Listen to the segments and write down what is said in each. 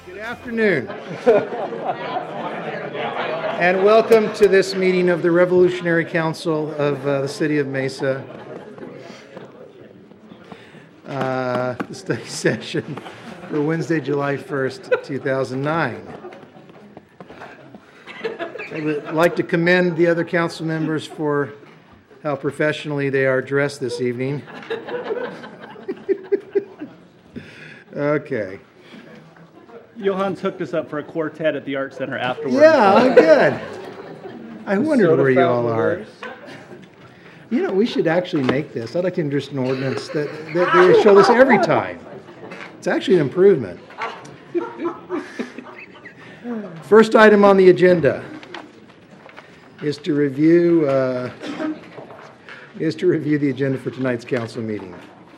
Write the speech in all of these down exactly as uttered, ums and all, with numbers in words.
Good afternoon, and welcome to this meeting of the Revolutionary Council of uh, the City of Mesa. Uh, the study session for Wednesday, July first, two thousand nine. I would like to commend the other council members for how professionally they are dressed this evening. Okay. Johan's hooked us up for a quartet at the Art Center afterwards. Yeah, good. I wondered where you all are. You know, we should actually make this. I'd like to introduce an ordinance that, that they show this every time. It's actually an improvement. First item on the agenda is to review uh, is to review the agenda for tonight's council meeting.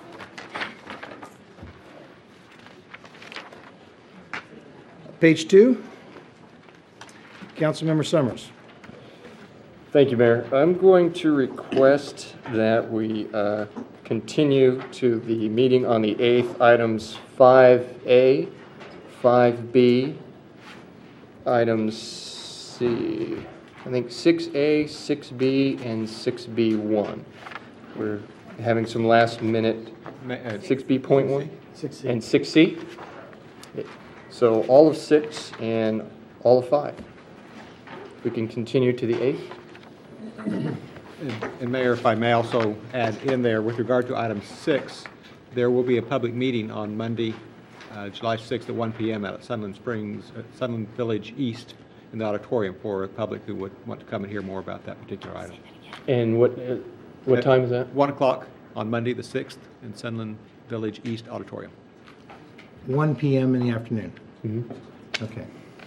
Page two, Councilmember Summers. Thank you, Mayor. I'm going to request that we uh, continue to the meeting on the eighth, items five A, five B, items C, I think six A, six B, and six B one. We're having some last minute, six B point one and six C. So all of six and all of five. We can continue to the eighth. And, and Mayor, if I may also add in there, with regard to item six, there will be a public meeting on Monday, uh, July sixth at one P M at Sunland Springs, at Sunland Village East in the auditorium for the public who would want to come and hear more about that particular item. And what uh, what at time is that? one o'clock on Monday the sixth in Sunland Village East auditorium. one P M in the afternoon. Mm-hmm. Okay.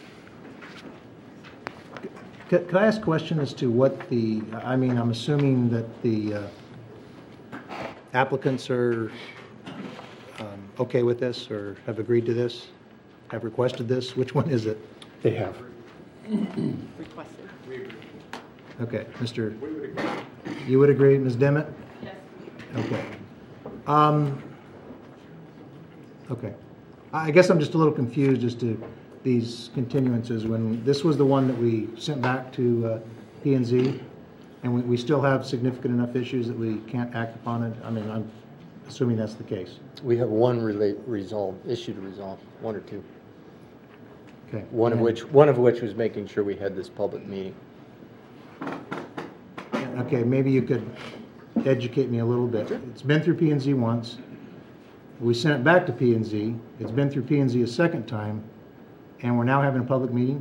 Could, could I ask a question as to what the, I mean, I'm assuming that the uh, applicants are um, okay with this or have agreed to this, have requested this? Which one is it? They have. Requested. Okay, Mister You would agree, Miz Dimmitt? Yes. Okay. Um, okay. I guess I'm just a little confused as to these continuances. When this was the one that we sent back to uh, P and Z, and we, we still have significant enough issues that we can't act upon it. I mean, I'm assuming that's the case. We have one relate resolve issue to resolve, one or two. Okay. One of And- which one of which was making sure we had this public meeting. Okay, maybe you could educate me a little bit. It's been through P and Z once. We sent it back to P and Z. It's been through P and Z a second time, and we're now having a public meeting.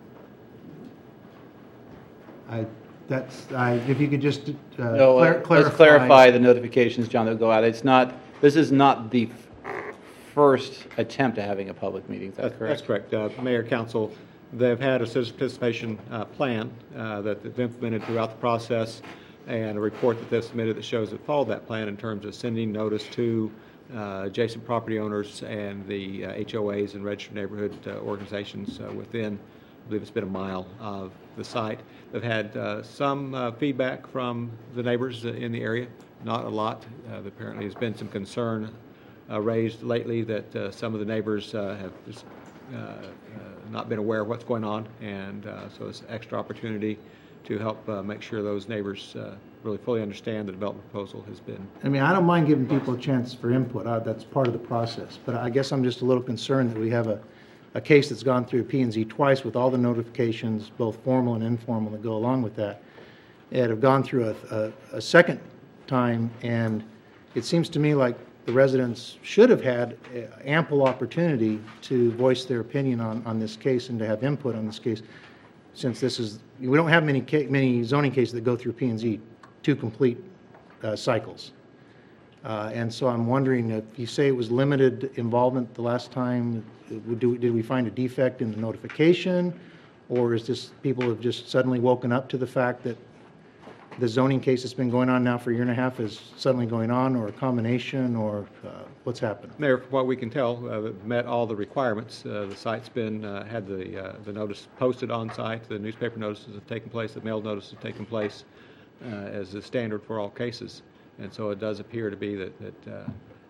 I, that's, I, if you could just uh, No, clar- uh, clarify. let's clarify the notifications, John, that go out. It's not, this is not the f- first attempt at having a public meeting, is that That's, that's correct? correct. Uh, Mayor, Council, they've had a citizen participation uh, plan uh, that they've implemented throughout the process, and a report that they've submitted that shows it followed that plan in terms of sending notice to uh, adjacent property owners and the uh, H O As and registered neighborhood uh, organizations uh, within, I believe it's been a mile of the site. They've had uh, some uh, feedback from the neighbors in the area, not a lot. Uh, apparently there's been some concern uh, raised lately that uh, some of the neighbors uh, have just, uh, uh, not been aware of what's going on, and uh, so it's an extra opportunity to help uh, make sure those neighbors uh, really fully understand the development proposal has been. I mean, I don't mind giving people a chance for input. Uh, That's part of the process. But I guess I'm just a little concerned that we have a, a case that's gone through P and Z twice with all the notifications, both formal and informal, that go along with that, that have gone through a, a, a second time, and it seems to me like the residents should have had ample opportunity to voice their opinion on, on this case and to have input on this case, since this is, we don't have many ca- many zoning cases that go through P and Z two complete uh, cycles. Uh, and so I'm wondering, if you say it was limited involvement the last time, did we, did we find a defect in the notification, or is this people have just suddenly woken up to the fact that the zoning case that's been going on now for a year and a half is suddenly going on, or a combination, or uh, what's happened? Mayor, from what we can tell, uh, met all the requirements. Uh, the site's been, uh, had the, uh, the notice posted on site, the newspaper notices have taken place, the mail notices have taken place uh, as the standard for all cases. And so it does appear to be that, that uh,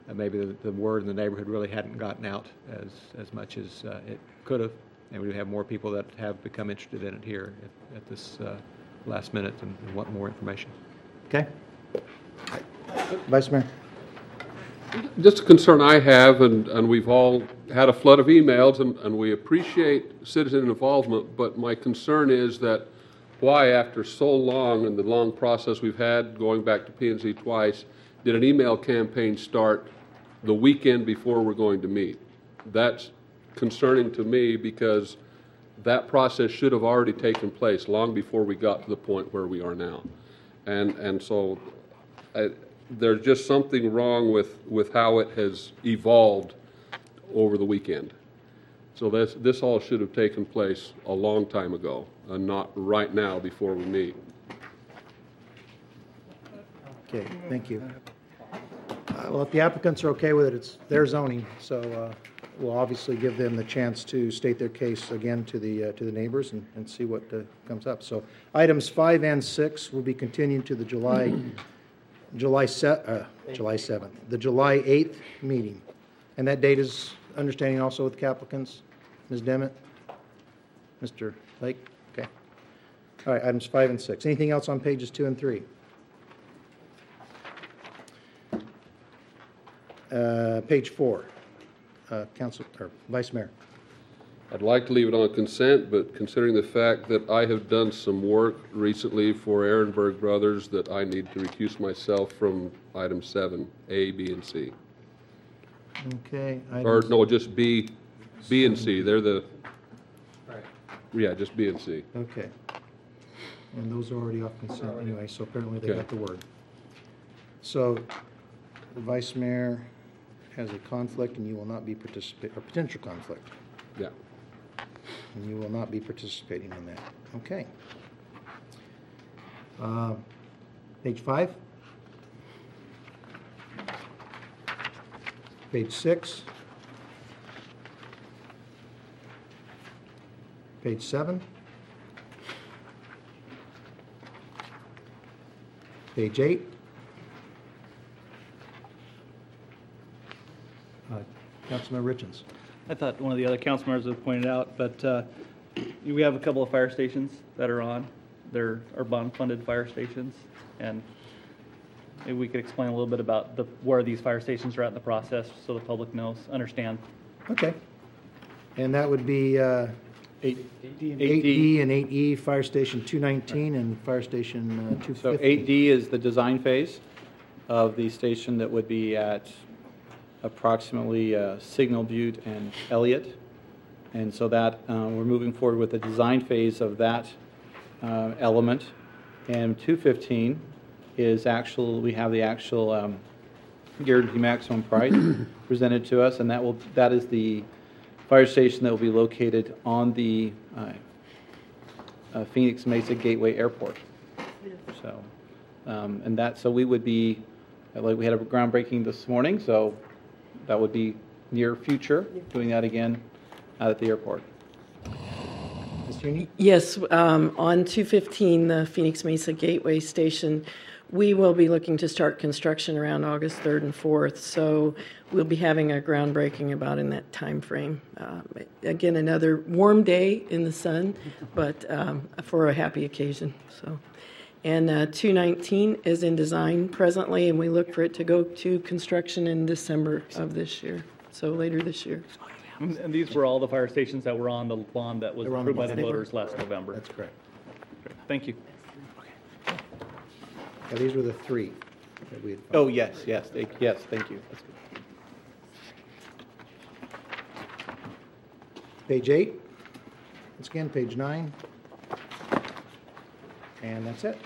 uh, maybe the, the word in the neighborhood really hadn't gotten out as, as much as uh, it could have, and we have more people that have become interested in it here at, at this uh, last minute and, and want more information. Okay? Vice Mayor? Just a concern I have, and, and we've all had a flood of emails, and, and we appreciate citizen involvement, but my concern is that why, after so long and the long process we've had, going back to P and Z twice, did an email campaign start the weekend before we're going to meet? That's concerning to me because that process should have already taken place long before we got to the point where we are now. And, and so I, there's just something wrong with, with how it has evolved over the weekend. So this, this all should have taken place a long time ago, and not right now before we meet. Okay, thank you. Uh, Well, if the applicants are okay with it, it's their zoning, so uh, we'll obviously give them the chance to state their case again to the, uh, to the neighbors and, and see what uh, comes up. So items five and six will be continued to the July, July se- uh, July seventh, the July eighth meeting. And that date is understanding also with the applicants? Miz Demmett? Mister Lake? Okay. All right, items five and six. Anything else on pages two and three? Uh, Page four, uh, Council, or Vice Mayor. I'd like to leave it on consent, but considering the fact that I have done some work recently for Ehrenberg Brothers, that I need to recuse myself from item seven, A, B, and C. Okay. Or, items- no, just B, B and C, they're the, yeah, just B and C. Okay. And those are already off consent anyway, so apparently they Okay. got the word. So the Vice Mayor has a conflict and you will not be participating, or potential conflict, Yeah. and you will not be participating in that. Okay. Uh, Page five. Page six. Page seven. Page eight. Uh, Councilman Richens. I thought one of the other council members had pointed out, but uh, we have a couple of fire stations that are on. They're our bond-funded fire stations, and maybe we could explain a little bit about the, where these fire stations are at in the process, so the public knows, understand. Okay. And that would be uh, Eight eight D. D and eight E, Fire Station two nineteen and Fire Station uh, two fifty. So eight D is the design phase of the station that would be at approximately uh, Signal Butte and Elliott. And so that, uh, we're moving forward with the design phase of that uh, element. And two fifteen is actual, we have the actual um, guaranteed maximum price presented to us, and that will, that is the fire station that will be located on the uh, uh, Phoenix Mesa Gateway Airport. So, um, and that, so we would be, uh, like, we had a groundbreaking this morning, so that would be near future, doing that again out at the airport. Miz Juney? Yes, um, on two fifteen, the Phoenix Mesa Gateway Station, we will be looking to start construction around August third and fourth, so we'll be having a groundbreaking about in that time frame. Uh, again, another warm day in the sun, but um, for a happy occasion. So, and uh, two nineteen is in design presently, and we look for it to go to construction in December of this year, so later this year. And and these were all the fire stations that were on the bond that was They were on the approved by the bond. voters last November. That's correct. Thank you. Yeah, these were the three that we had. Oh, yes, yes, thank- yes, thank you. That's good. Page eight. Once again, page nine. And that's it.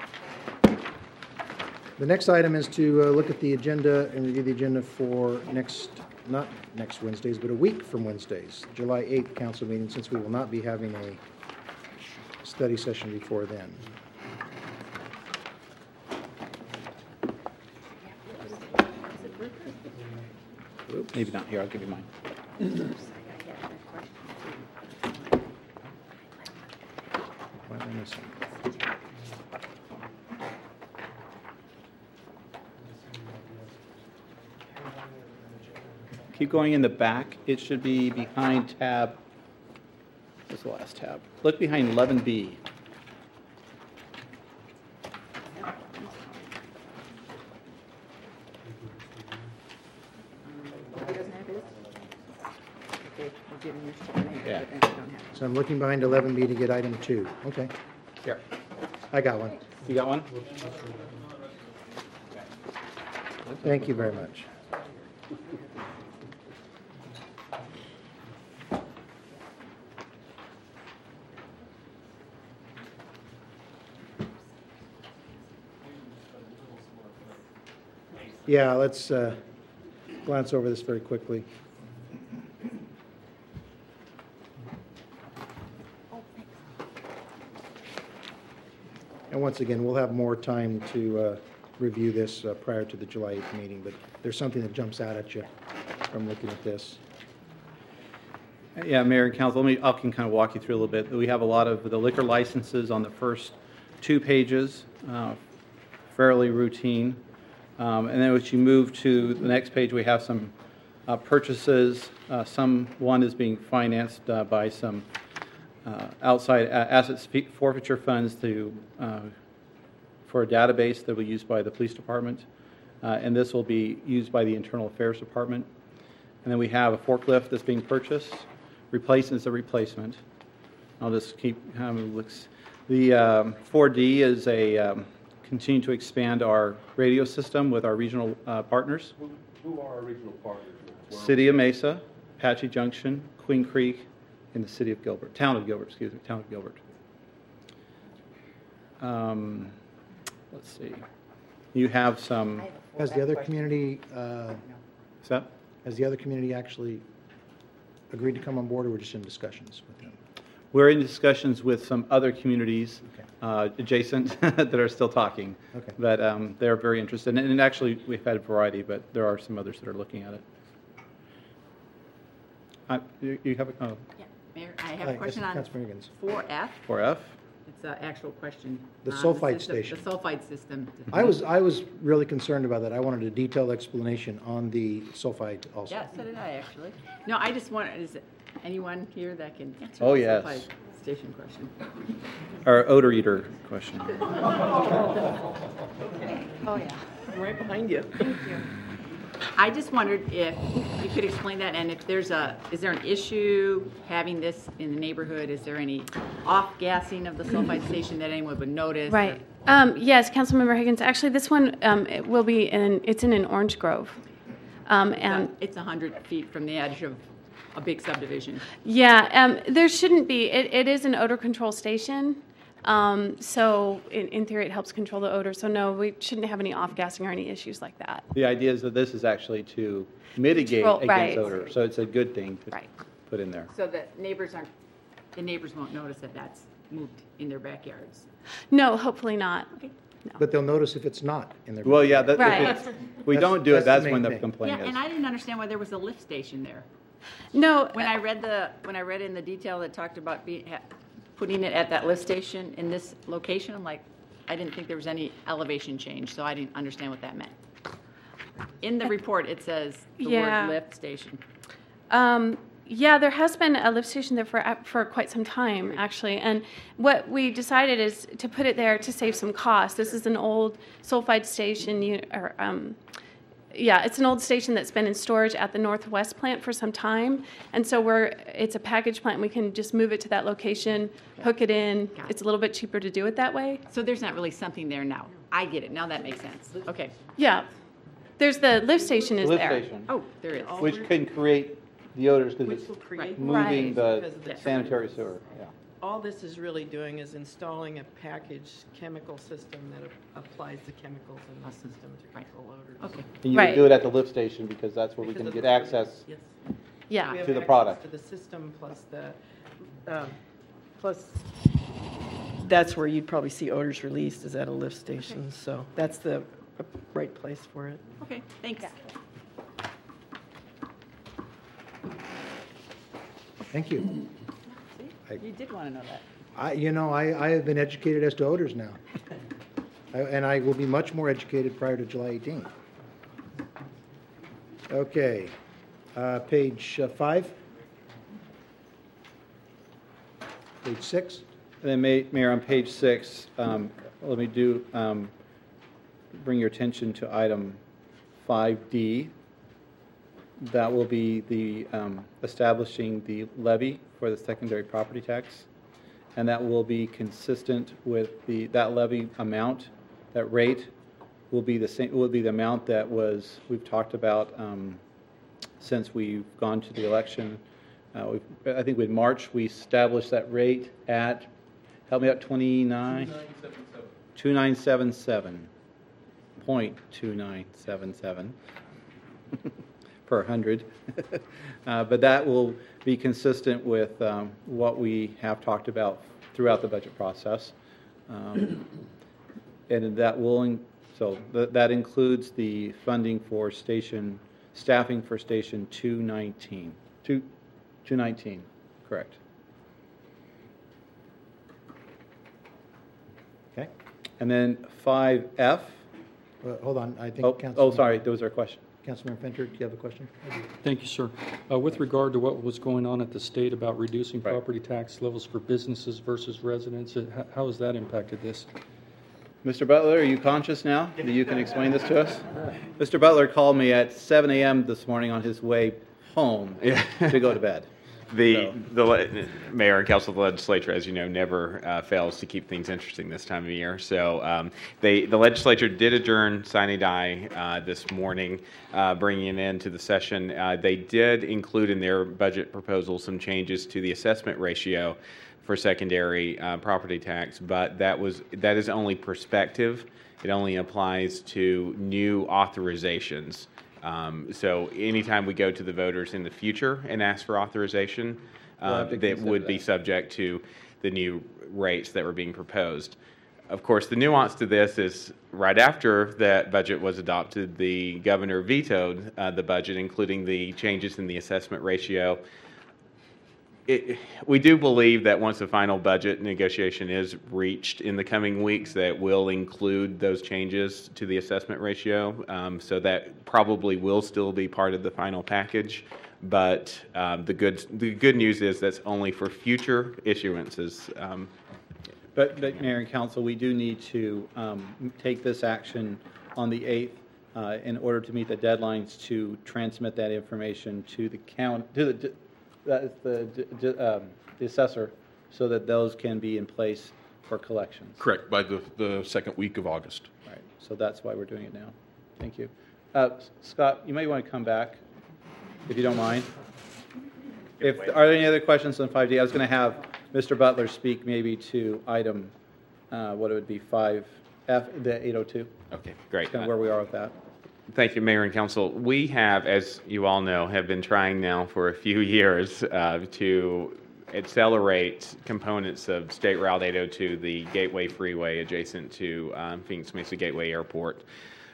The next item is to uh, look at the agenda and review the agenda for next, not next Wednesdays, but a week from Wednesdays, July eighth council meeting, since we will not be having a study session before then. Maybe not here, I'll give you mine. What am I missing? keep going in the back. It should be behind tab, what's the last tab? Look behind eleven B. Yeah. So I'm looking behind eleven B to get item two. Okay, Here. I got one. You got one? Thank you very much. Yeah, let's uh, glance over this very quickly. And once again, we'll have more time to uh, review this uh, prior to the July eighth meeting, but there's something that jumps out at you from looking at this. Yeah, Mayor and Council, let me, I can kind of walk you through a little bit. We have a lot of the liquor licenses on the first two pages, uh, fairly routine. Um, And then as you move to the next page, we have some uh, purchases. Uh, Some, one is being financed uh, by some uh, outside a- asset forfeiture funds to, uh, for a database that will be used by the police department. Uh, And this will be used by the Internal Affairs Department. And then we have a forklift that's being purchased. Replacement is a replacement. I'll just keep, kind of looks. The um, four D is a, um, continue to expand our radio system with our regional uh, partners. Who- Who are our regional partners? Where- City of Mesa, Apache Junction, Queen Creek, and the city of Gilbert, town of Gilbert, excuse me, town of Gilbert. Um, Let's see. You have some, Has the other community, uh, is that? has the other community actually agreed to come on board, or we're just in discussions with them? We're in discussions with some other communities Okay. uh, adjacent that are still talking. Okay. But um, they're very interested. And and actually, we've had a variety, but there are some others that are looking at it. Uh, You you have a, oh, Yeah, Mayor, I have Hi, a question on Councilman Higgins. four F. four F? It's an actual question. The on sulfite system- station. The sulfite system. I was, I was really concerned about that. I wanted a detailed explanation on the sulfide also. Yeah, so did I, actually. No, I just want, is it anyone here that can answer? Oh, the yes. sulfite station question? Or odor eater question. Oh, yeah. I'm right behind you. I just wondered if you could explain that, and if there's a, is there an issue having this in the neighborhood? Is there any off-gassing of the sulfite station that anyone would notice? or- Right. Um, Yes, Councilmember Higgins, actually, this one um, it will be in, it's in an orange grove. Um, And, It's one hundred feet from the edge of a big subdivision. yeah, um, there shouldn't be, it it is an odor control station, um, so in in theory, it helps control the odor, so no, we shouldn't have any off-gassing or any issues like that. The idea is that this is actually to mitigate Control- against right. odor. So it's a good thing to Right. put in there. So that neighbors aren't, the neighbors won't notice that that's moved in their backyards. No, hopefully not. Okay. But they'll notice if it's not in their. Well, yeah, that, Right. if it's, we That's- don't do it, that's the that's when main the thing. complaint Yeah, is. and I didn't understand why there was a lift station there. No, When I read the, when I read in the detail that talked about being, ha- putting it at that lift station in this location, I'm like, I didn't think there was any elevation change, so I didn't understand what that meant. In the report, it says the Yeah. word lift station. Um, yeah, there has been a lift station there for for quite some time, actually. And what we decided is to put it there to save some cost. This is an old sulfide station, you- or um, yeah, it's an old station that's been in storage at the Northwest plant for some time. And so we're it's a package plant. We can just move it to that location, hook it in. Got it. It's a little bit cheaper to do it that way. So there's not really something there now. I get it. Now that makes sense. Okay. Yeah, there's the lift station is Lift there. station, Oh, there is. which can create the odors because Which it's will create, moving Right. the Because of the sanitary sewer, yeah. all this is really doing is installing a packaged chemical system that a- applies the chemicals in the system to Right. control odors. Okay. And you Right. would do it at the lift station because that's where we Because can of get the- access. Yes. Yeah. We have To the access product. To the system plus the, um, plus, that's where you'd probably see odors released is at a lift station. So that's the right place for it. Okay, thanks. Thank you. I- You did want to know that. I, you know, I, I have been educated as to odors now. I- And I will be much more educated prior to July eighteenth. Okay. Uh, Page uh, five? Page six? And then, Ma- Mayor, on page six, um, let me do, um, bring your attention to item five D. That will be the um, establishing the levy for the secondary property tax. And that will be consistent with the, that levy amount, that rate will be the same, will be the amount that was, we've talked about um, since we've gone to the election. Uh, we've, I think in March, we established that rate at, help me out, twenty-nine? two nine seven seven. point two nine seven seven per hundred. Uh, But that will be consistent with um, what we have talked about throughout the budget process. Um, And that will, in- so th- that includes the funding for station, staffing for Station two nineteen. Two, two nineteen, correct. Okay. And then five F. Well, hold on, I think. Oh, Councilman- oh, sorry, there was our question. Councilman Fincher, do you have a question? Thank you, sir. Uh, With regard to what was going on at the state about reducing Right. property tax levels for businesses versus residents, uh, h- how has that impacted this? Mister Butler, are you conscious now that you can explain this to us? Mister Butler called me at seven A M this morning on his way home to go to bed. The, So- the le- mayor and council of the legislature, as you know, never uh, fails to keep things interesting this time of year. So um, they, the legislature did adjourn sine die uh, this morning, uh, bringing it into the session. Uh, they did include in their budget proposal some changes to the assessment ratio for secondary uh, property tax, but that was that is only prospective. It only applies to new authorizations. Um, so anytime we go to the voters in the future and ask for authorization, We'll uh, have to that consider would be that. subject to the new rates that were being proposed. Of course, the nuance to this is right after that budget was adopted, the governor vetoed uh, the budget, including the changes in the assessment ratio. It, we do believe that once the final budget negotiation is reached in the coming weeks, that will include those changes to the assessment ratio. Um, so that probably will still be part of the final package. But um, the good the good news is that's only for future issuances. Um, But, but Mayor and Council, we do need to um, take this action on the eighth uh, in order to meet the deadlines to transmit that information to the count, to the, that is the, d- d- um, the assessor, so that those can be in place for collections. Correct, by the, the second week of August. Right, so that's why we're doing it now. Thank you. Uh, Scott, you may want to come back, if you don't mind. If, are there any other questions on five D? I was going to have Mister Butler speak maybe to item, uh, what it would be, five F, the eight oh two. okay, great. Kind of where we are with that. Thank you, Mayor and Council. We have, as you all know, have been trying now for a few years uh, to accelerate components of State Route eight oh two, the Gateway Freeway adjacent to um, Phoenix Mesa Gateway Airport.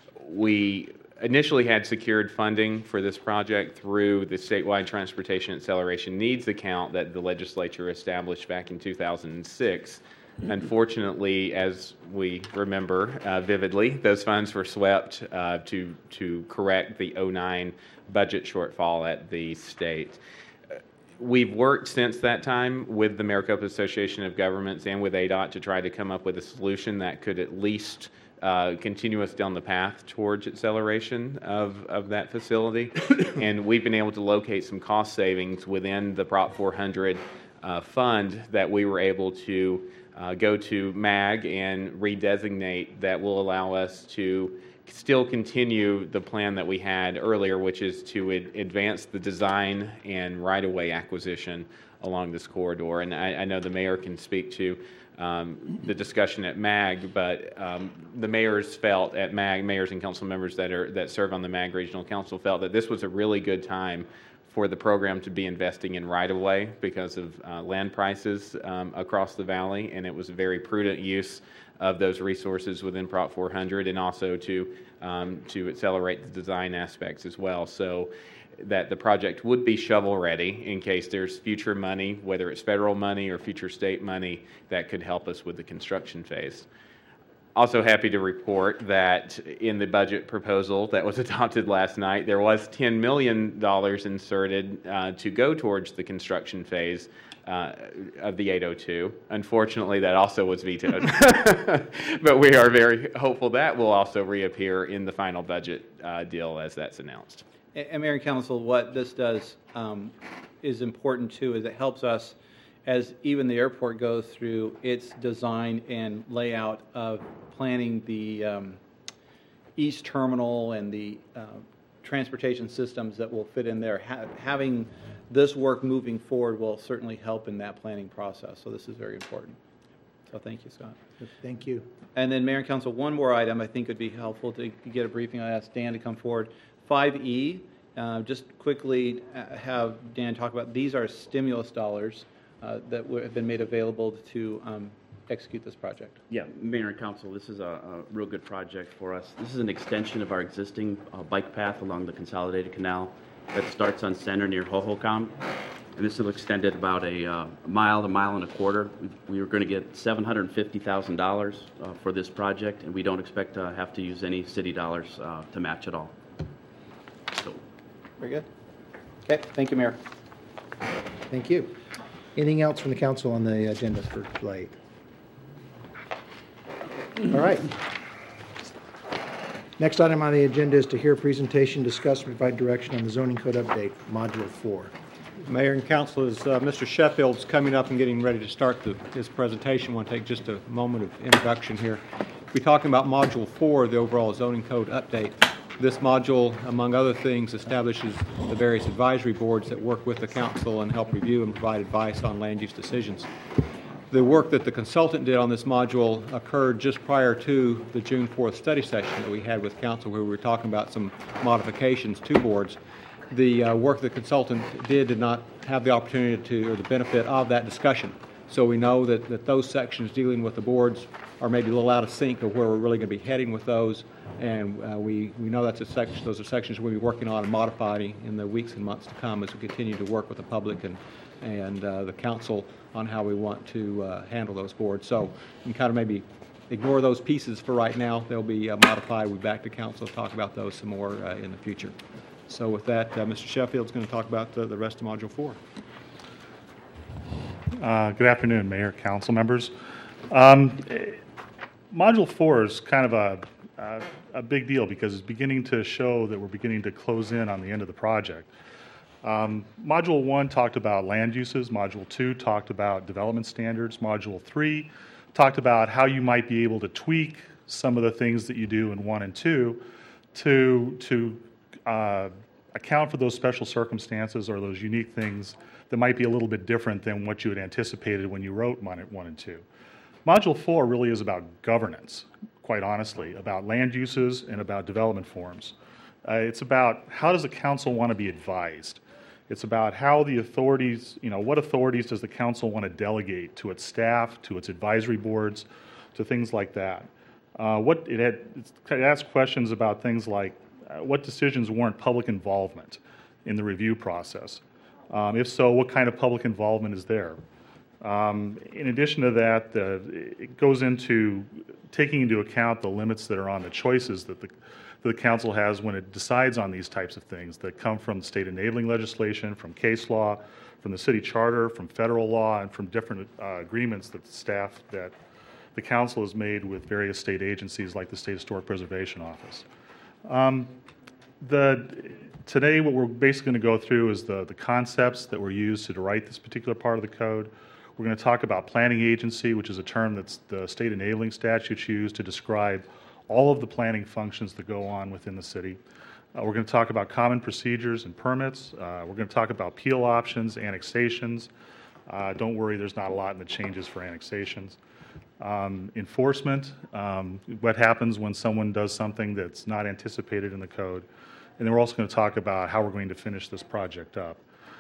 We initially had secured funding for this project through the Statewide Transportation Acceleration Needs Account that the legislature established back in two thousand six. Unfortunately, as we remember uh, vividly, those funds were swept uh, to to correct the oh nine budget shortfall at the state. We've worked since that time with the Maricopa Association of Governments and with A D O T to try to come up with a solution that could at least uh, continue us down the path towards acceleration of, of that facility. And we've been able to locate some cost savings within the Prop four hundred uh, fund that we were able to uh, go to M A G and redesignate that will allow us to still continue the plan that we had earlier, which is to ad- advance the design and right-of-way acquisition along this corridor. And I, I know the mayor can speak to um, the discussion at M A G, but um, the mayors felt at M A G, mayors and council members that are that serve on the M A G Regional Council felt that this was a really good time for the program to be investing in right-of-way because of uh, land prices um, across the valley, and it was a very prudent use of those resources within Prop four hundred, and also to um, to accelerate the design aspects as well, so that the project would be shovel-ready in case there's future money, whether it's federal money or future state money, that could help us with the construction phase. Also happy to report that in the budget proposal that was adopted last night, there was ten million dollars inserted uh, to go towards the construction phase uh, of the eight oh two. Unfortunately, that also was vetoed. But we are very hopeful that will also reappear in the final budget uh, deal as that's announced. And and Mayor and Council, what this does um, is important too, is it helps us as even the airport goes through its design and layout of planning the um, east terminal and the uh, transportation systems that will fit in there. Ha having this work moving forward will certainly help in that planning process. So this is very important. So thank you, Scott. Thank you. And then Mayor and Council, one more item I think would be helpful to get a briefing. I asked Dan to come forward. five E, uh, just quickly uh, have Dan talk about, these are stimulus dollars uh, that have been made available to um, execute this project. Yeah, Mayor and Council, this is a, a real good project for us. This is an extension of our existing uh, bike path along the Consolidated Canal that starts on Center near Hohokam. And this will extend it about a uh, mile, a mile and a quarter. We, we were going to get seven hundred fifty thousand dollars uh, for this project, and we don't expect to have to use any city dollars uh, to match at all. So. Very good. Okay, thank you, Mayor. Thank you. Anything else from the council on the agenda for July eighth? All right. Next item on the agenda is to hear a presentation, discuss, and provide direction on the zoning code update, Module four. Mayor and Council, as uh, Mister Sheffield's coming up and getting ready to start the, his presentation, I want to take just a moment of introduction here. We're talking about Module four, the overall zoning code update. This module, among other things, establishes the various advisory boards that work with the council and help review and provide advice on land use decisions. The work that the consultant did on this module occurred just prior to the June fourth study session that we had with council, where we were talking about some modifications to boards. The uh, work the consultant did did not have the opportunity to, or the benefit of that discussion. So we know that, that those sections dealing with the boards are maybe a little out of sync of where we're really going to be heading with those. And uh, we, we know that's a section, those are sections we'll be working on and modifying in the weeks and months to come as we continue to work with the public and, and uh, the council on how we want to uh, handle those boards. So you can kind of maybe ignore those pieces for right now. They'll be uh, modified. We'll be back to council to talk about those some more uh, in the future. So with that, uh, Mister Sheffield's going to talk about the, the rest of Module four. Uh, good afternoon, Mayor, Council members. Um, Module four is kind of a, a, a big deal because it's beginning to show that we're beginning to close in on the end of the project. Um, Module one talked about land uses. Module two talked about development standards. Module three talked about how you might be able to tweak some of the things that you do in one and two to, to uh, account for those special circumstances or those unique things that might be a little bit different than what you had anticipated when you wrote one and two. Module four really is about governance, quite honestly, about land uses and about development forms. Uh, it's about how does the council want to be advised? It's about how the authorities, you know, what authorities does the council want to delegate to its staff, to its advisory boards, to things like that. Uh, what it had, it asked questions about things like uh, what decisions warrant public involvement in the review process? Um, if so, what kind of public involvement is there? Um, in addition to that, the, it goes into taking into account the limits that are on the choices that the, the council has when it decides on these types of things that come from state enabling legislation, from case law, from the city charter, from federal law, and from different uh, agreements that the staff, that the council has made with various state agencies like the State Historic Preservation Office. Um, the, today, what we're basically going to go through is the, the concepts that were used to write this particular part of the code. We're going to talk about planning agency, which is a term that's the state enabling statutes use to describe all of the planning functions that go on within the city. Uh, we're going to talk about common procedures and permits. Uh, we're going to talk about appeal options, annexations. Uh, don't worry, there's not a lot in the changes for annexations. Um, enforcement, um, what happens when someone does something that's not anticipated in the code. And then we're also going to talk about how we're going to finish this project up.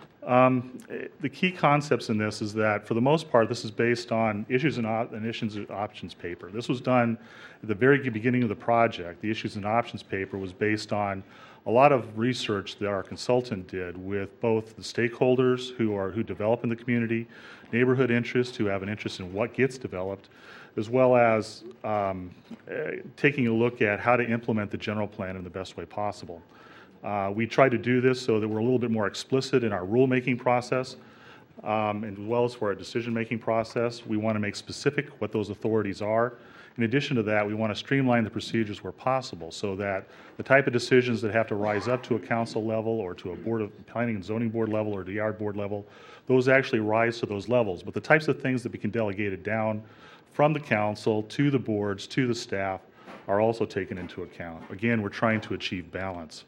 Um, the key concepts in this is that, for the most part, this is based on issues and, op and issues and options paper. This was done at the very beginning of the project. The issues and options paper was based on a lot of research that our consultant did with both the stakeholders who are who develop in the community, neighborhood interests who have an interest in what gets developed, as well as um, uh, taking a look at how to implement the general plan in the best way possible. Uh, we try to do this so that we're a little bit more explicit in our rulemaking process, um, and as well as for our decision-making process. We want to make specific what those authorities are. In addition to that, we want to streamline the procedures where possible so that the type of decisions that have to rise up to a council level or to a board of planning and zoning board level or D R board level, those actually rise to those levels. But the types of things that we can delegate it down from the council to the boards to the staff are also taken into account. Again, we're trying to achieve balance.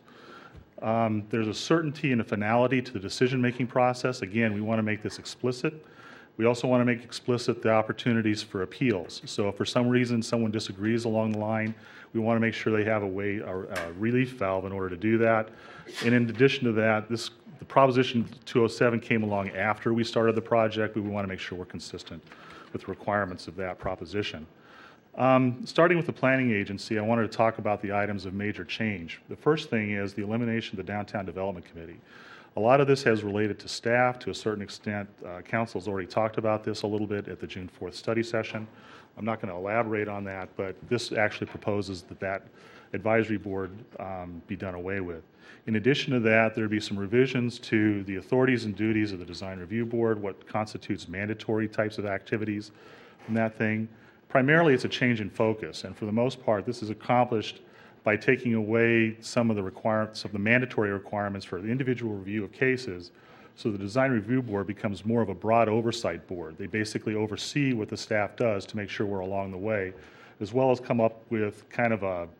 Um, there's a certainty and a finality to the decision-making process. Again, we want to make this explicit. We also want to make explicit the opportunities for appeals. So if for some reason someone disagrees along the line, we want to make sure they have a way, a, a relief valve in order to do that. And in addition to that, this the Proposition two oh seven came along after we started the project, but we want to make sure we're consistent with the requirements of that proposition. Um, starting with the planning agency, I wanted to talk about the items of major change. The first thing is the elimination of the Downtown Development Committee. A lot of this has related to staff to a certain extent. Uh, Council's already talked about this a little bit at the June fourth study session. I'm not going to elaborate on that, but this actually proposes that that advisory board um, be done away with. In addition to that, there'd be some revisions to the authorities and duties of the Design Review Board, what constitutes mandatory types of activities from that thing. Primarily, it's a change in focus, and for the most part, this is accomplished by taking away some of the requirements of the mandatory requirements for the individual review of cases, so the Design Review Board becomes more of a broad oversight board. They basically oversee what the staff does to make sure we're along the way, as well as come up with kind of a,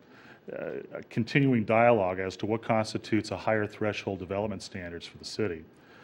a continuing dialogue as to what constitutes a higher threshold development standards for the city.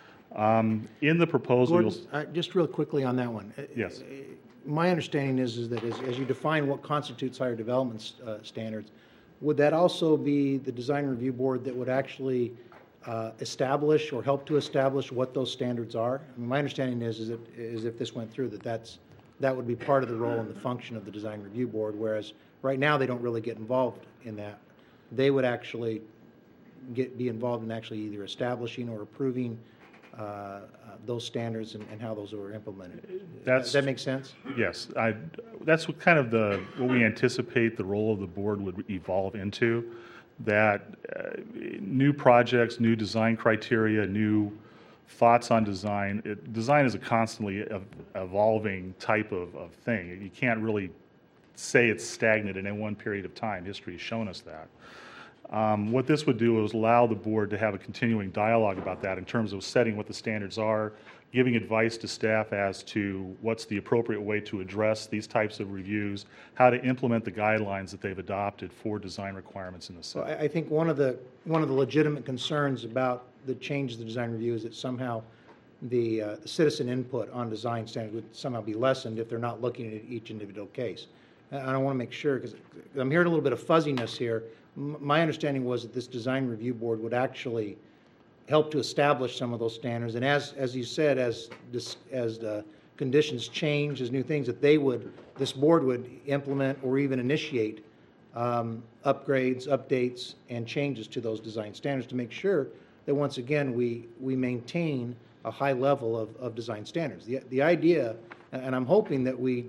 Um, in the proposal, Gordon, you'll, uh, just real quickly on that one. yes. My understanding is, is that as, as you define what constitutes higher development uh, standards, would that also be the Design Review Board that would actually uh, establish or help to establish what those standards are? I mean, my understanding is, is, that, is if this went through, that that's, that would be part of the role and the function of the Design Review Board, whereas right now they don't really get involved in that. They would actually get, be involved in actually either establishing or approving uh, uh, those standards and, and how those are implemented. That's, Does that make sense? Yes, I, that's what kind of the, what we anticipate the role of the board would evolve into, that uh, new projects, new design criteria, new thoughts on design. It, design is a constantly ev evolving type of, of thing. You can't really say it's stagnant in any one period of time. History has shown us that. Um, what this would do is allow the board to have a continuing dialogue about that in terms of setting what the standards are, giving advice to staff as to what's the appropriate way to address these types of reviews, how to implement the guidelines that they've adopted for design requirements in the So city. I, I think one of the, one of the legitimate concerns about the change of the design review is that somehow the, uh, the citizen input on design standards would somehow be lessened if they're not looking at each individual case. And I want to make sure, because I'm hearing a little bit of fuzziness here. M my understanding was that this design review board would actually help to establish some of those standards. And as, as you said, as, this, as the conditions change, as new things, that they would, this board would implement or even initiate um, upgrades, updates, and changes to those design standards to make sure that once again we, we maintain a high level of, of design standards. The, the idea, and I'm hoping that we,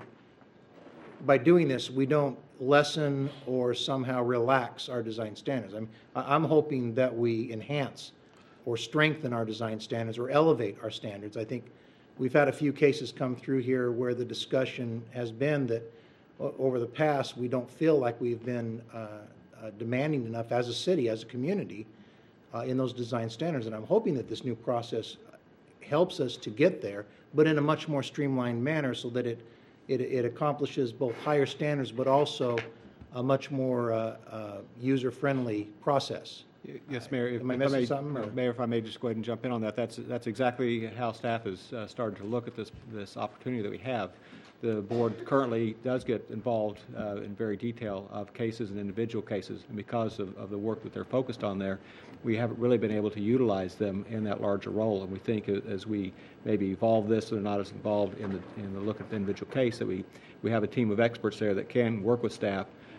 by doing this, we don't lessen or somehow relax our design standards. I'm, I'm hoping that we enhance or strengthen our design standards or elevate our standards. I think we've had a few cases come through here where the discussion has been that over the past we don't feel like we've been uh, uh, demanding enough as a city, as a community, uh, in those design standards. And I'm hoping that this new process helps us to get there, but in a much more streamlined manner so that it It, it accomplishes both higher standards, but also a much more uh, uh, user-friendly process. Yes, Mayor. If, Am I if missing may, something? Or? Mayor, if I may just go ahead and jump in on that, that's that's exactly how staff has uh, started to look at this this opportunity that we have. The board currently does get involved uh, in very detail of cases and individual cases, and because of, of the work that they're focused on there, we haven't really been able to utilize them in that larger role. And we think as we maybe evolve this, so they're not as involved in the in the look at the individual case, that we we have a team of experts there that can work with staff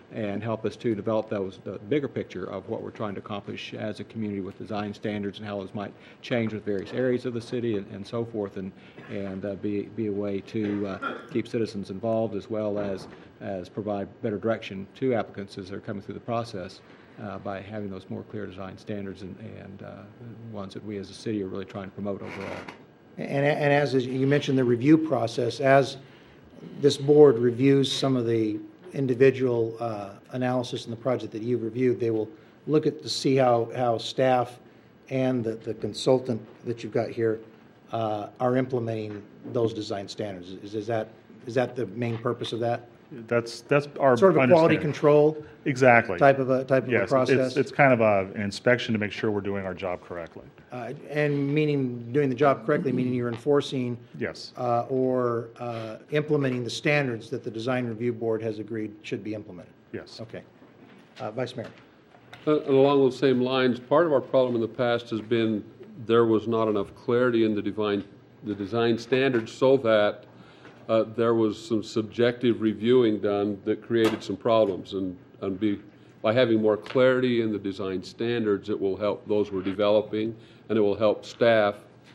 and help us to develop those, the bigger picture of what we're trying to accomplish as a community with design standards and how those might change with various areas of the city and, and so forth, and, and uh, be, be a way to uh, keep citizens involved as well as, as provide better direction to applicants as they're coming through the process uh, by having those more clear design standards and, and uh, ones that we as a city are really trying to promote overall. And, and as you mentioned, the review process, as this board reviews some of the individual uh, analysis in the project that you've reviewed, they will look at to see how, how staff and the, the consultant that you've got here uh, are implementing those design standards. Is, is that is that the main purpose of that? That's, that's our Sort of a quality understanding. control Exactly. type of a, type of a Yes, process? it's, it's kind of a, an inspection to make sure we're doing our job correctly. Uh, And meaning, doing the job correctly, meaning you're enforcing Yes. uh, or uh, implementing the standards that the Design Review Board has agreed should be implemented. Yes. Okay. Uh, Vice Mayor. Uh, And along those same lines, part of our problem in the past has been there was not enough clarity in the divine, the design standards so that uh, there was some subjective reviewing done that created some problems. And, and be, by having more clarity in the design standards, it will help those we're developing, and it will help staff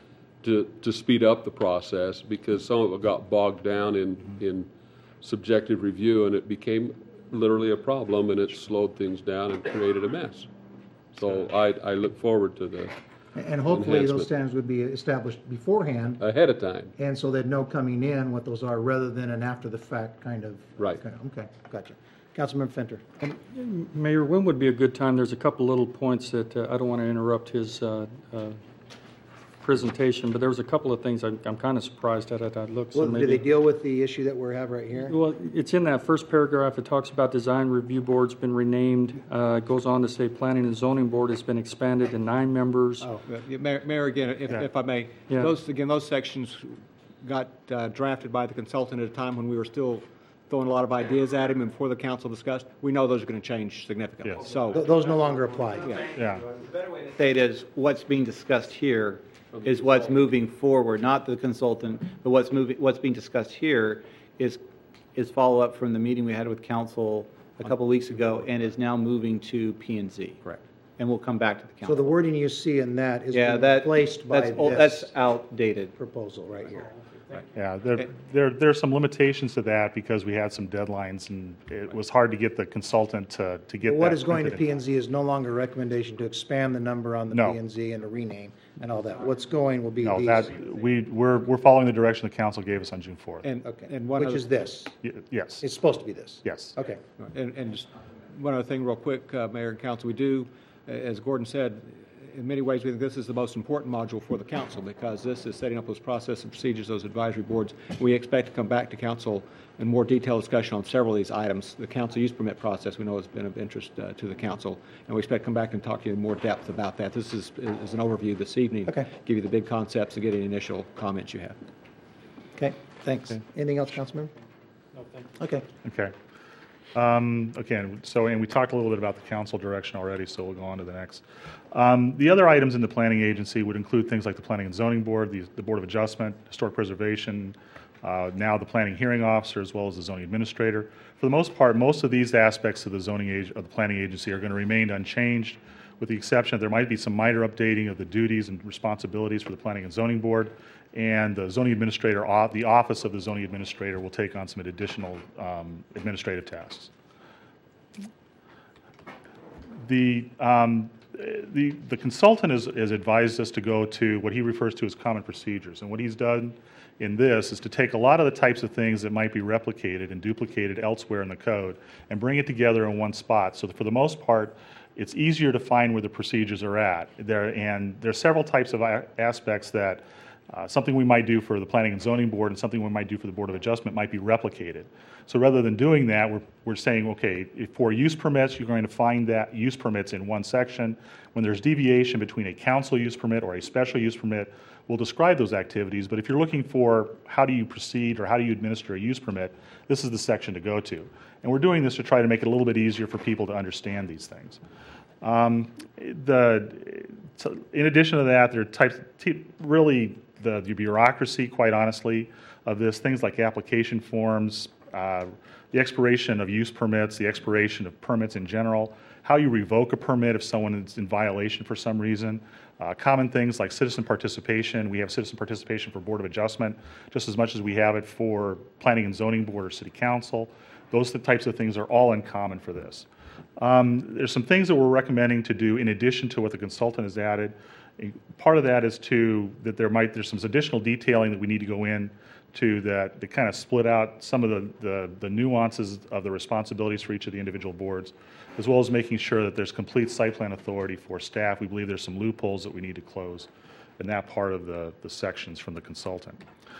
to, to speed up the process, because some of it got bogged down in, in subjective review, and it became literally a problem, and it slowed things down and created a mess. So I, I look forward to the And hopefully those enhancement standards would be established beforehand, ahead of time. and so they'd know coming in what those are, rather than an after-the-fact kind of. Right. kind of- Okay, gotcha. Councilmember Fenter. Mayor, when would be a good time? There's a couple little points that, uh, I don't want to interrupt his uh, uh, presentation, but there was a couple of things I'm, I'm kind of surprised at it. I looked, so Well, do maybe. they deal with the issue that we have right here? Well, it's in that first paragraph. It talks about design review board's been renamed. Uh, It goes on to say planning and zoning board has been expanded to nine members. Oh. Uh, yeah, Mayor, Mayor, again, if, Yeah. if I may, Yeah. those, again, those sections got uh, drafted by the consultant at a time when we were still throwing a lot of ideas at him and before the council discussed. We know those are going to change significantly. Yes. So, Th- Those no longer apply. Yeah. Say it is, what's being discussed here is what's moving forward, not the consultant, but what's moving, what's being discussed here is, is follow-up from the meeting we had with council a couple weeks ago, and is now moving to P and Z. correct. And we'll come back to the So council. the wording you see in that is Yeah, being that, replaced by that's, old- that's this outdated. proposal right here. Yeah, there, there, there's some limitations to that because we had some deadlines, and it was hard to get the consultant to, to get But that. what is going to printed in P and Z is no longer a recommendation to expand the number on the No. P and Z and to rename and all that. What's going will be No, these. that, we, we're, we're following the direction the council gave us on June fourth. And, Okay, and one which other- is this. Y- Yes, It's supposed to be this. yes. Okay. And, and just one other thing real quick, uh, Mayor and Council, we do, uh, as Gordon said, in many ways, we think this is the most important module for the council, because this is setting up those process and procedures, those advisory boards. We expect to come back to council in more detailed discussion on several of these items. The council use permit process, we know, has been of interest uh, to the council, and we expect to come back and talk to you in more depth about that. This is, is an overview this evening. Okay. Give you the big concepts and get any initial comments you have. Okay, thanks. Anything else, Councilmember? No, thank you. Okay. Okay. Um, Okay, and so, and we talked a little bit about the council direction already, so we'll go on to the next. Um, The other items in the planning agency would include things like the Planning and Zoning Board, the, the Board of Adjustment, Historic Preservation, uh, now the Planning Hearing Officer, as well as the Zoning Administrator. For the most part, most of these aspects of the zoning age, of the planning agency are going to remain unchanged, with the exception that there might be some minor updating of the duties and responsibilities for the Planning and Zoning Board, and the zoning administrator, o- the office of the zoning administrator will take on some additional um, administrative tasks. The, um, the, the consultant has, has advised us to go to what he refers to as common procedures. And what he's done in this is to take a lot of the types of things that might be replicated and duplicated elsewhere in the code and bring it together in one spot. So that for the most part, it's easier to find where the procedures are at. There, and there are several types of a- aspects that Uh, something we might do for the Planning and Zoning Board and something we might do for the Board of Adjustment might be replicated. So rather than doing that, we're, we're saying, okay, if for use permits, you're going to find that use permits in one section. When there's deviation between a council use permit or a special use permit, we'll describe those activities. But if you're looking for how do you proceed or how do you administer a use permit, this is the section to go to. And we're doing this to try to make it a little bit easier for people to understand these things. Um, the, so in addition to that, there are types, t- really, the, the bureaucracy, quite honestly, of this, things like application forms, uh, the expiration of use permits, the expiration of permits in general, how you revoke a permit if someone is in violation for some reason, uh, common things like citizen participation. We have citizen participation for Board of Adjustment just as much as we have it for Planning and Zoning Board or City Council. Those types of things are all in common for this. Um, there's some things that we're recommending to do in addition to what the consultant has added. Part of that is to that there might there's some additional detailing that we need to go in to that that kind of split out some of the, the the nuances of the responsibilities for each of the individual boards, as well as making sure that there's complete site plan authority for staff. We believe there's some loopholes that we need to close in that part of the the sections from the consultant.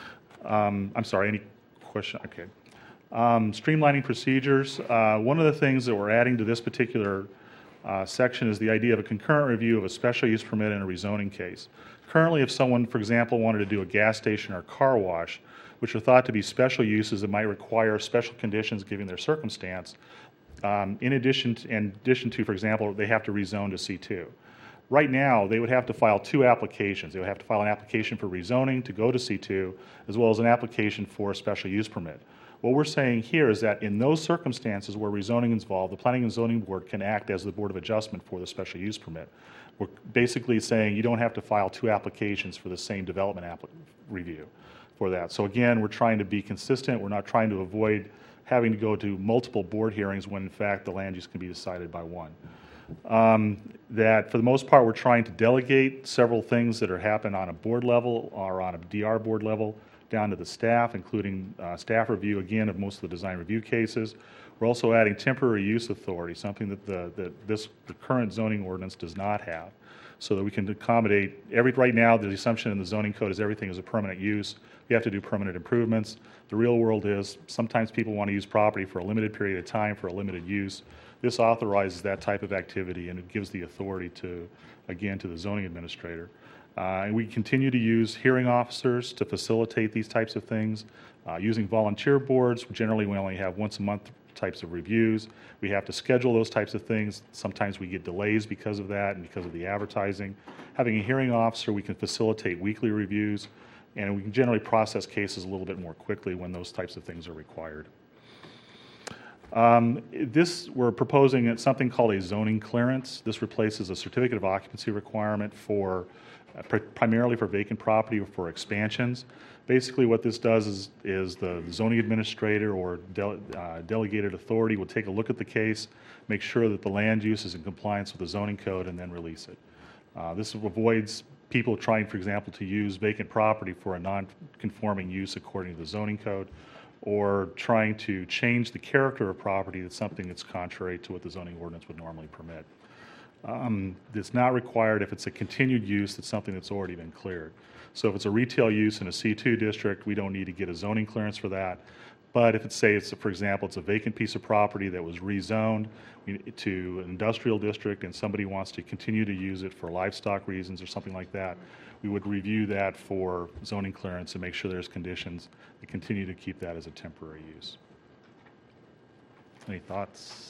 Um, I'm sorry. Any question? Okay. Um, streamlining procedures. Uh, one of the things that we're adding to this particular uh, section is the idea of a concurrent review of a special use permit in a rezoning case. Currently, if someone, for example, wanted to do a gas station or car wash, which are thought to be special uses that might require special conditions given their circumstance, um, in addition to, in addition to, for example, they have to rezone to C two. Right now, they would have to file two applications. They would have to file an application for rezoning to go to C two, as well as an application for a special use permit. What we're saying here is that in those circumstances where rezoning is involved, the Planning and Zoning Board can act as the Board of Adjustment for the special use permit. We're basically saying you don't have to file two applications for the same development app review for that. So again, we're trying to be consistent. We're not trying to avoid having to go to multiple board hearings when in fact the land use can be decided by one. Um, that for the most part, we're trying to delegate several things that are happen on a board level or on a D R board level down to the staff, including uh, staff review, again, of most of the design review cases. We're also adding temporary use authority, something that the, that this, the current zoning ordinance does not have, so that we can accommodate, every, right now, the assumption in the zoning code is everything is a permanent use. You have to do permanent improvements. The real world is sometimes people want to use property for a limited period of time for a limited use. This authorizes that type of activity, and it gives the authority to, again, to the zoning administrator. Uh, and we continue to use hearing officers to facilitate these types of things. Uh, using volunteer boards, generally we only have once a month types of reviews. We have to schedule those types of things. Sometimes we get delays because of that and because of the advertising. Having a hearing officer, we can facilitate weekly reviews, and we can generally process cases a little bit more quickly when those types of things are required. Um, this, we're proposing something called a zoning clearance. This replaces a certificate of occupancy requirement for Uh, pr primarily for vacant property or for expansions. Basically what this does is, is the zoning administrator or dele uh, delegated authority will take a look at the case, make sure that the land use is in compliance with the zoning code, and then release it. Uh, this avoids people trying, for example, to use vacant property for a non-conforming use according to the zoning code, or trying to change the character of property to something that's contrary to what the zoning ordinance would normally permit. Um, it's not required if it's a continued use. It's something that's already been cleared. So if it's a retail use in a C two district, we don't need to get a zoning clearance for that. But if it's, say, it's a, for example, it's a vacant piece of property that was rezoned to an industrial district and somebody wants to continue to use it for livestock reasons or something like that, we would review that for zoning clearance and make sure there's conditions that continue to keep that as a temporary use. Any thoughts?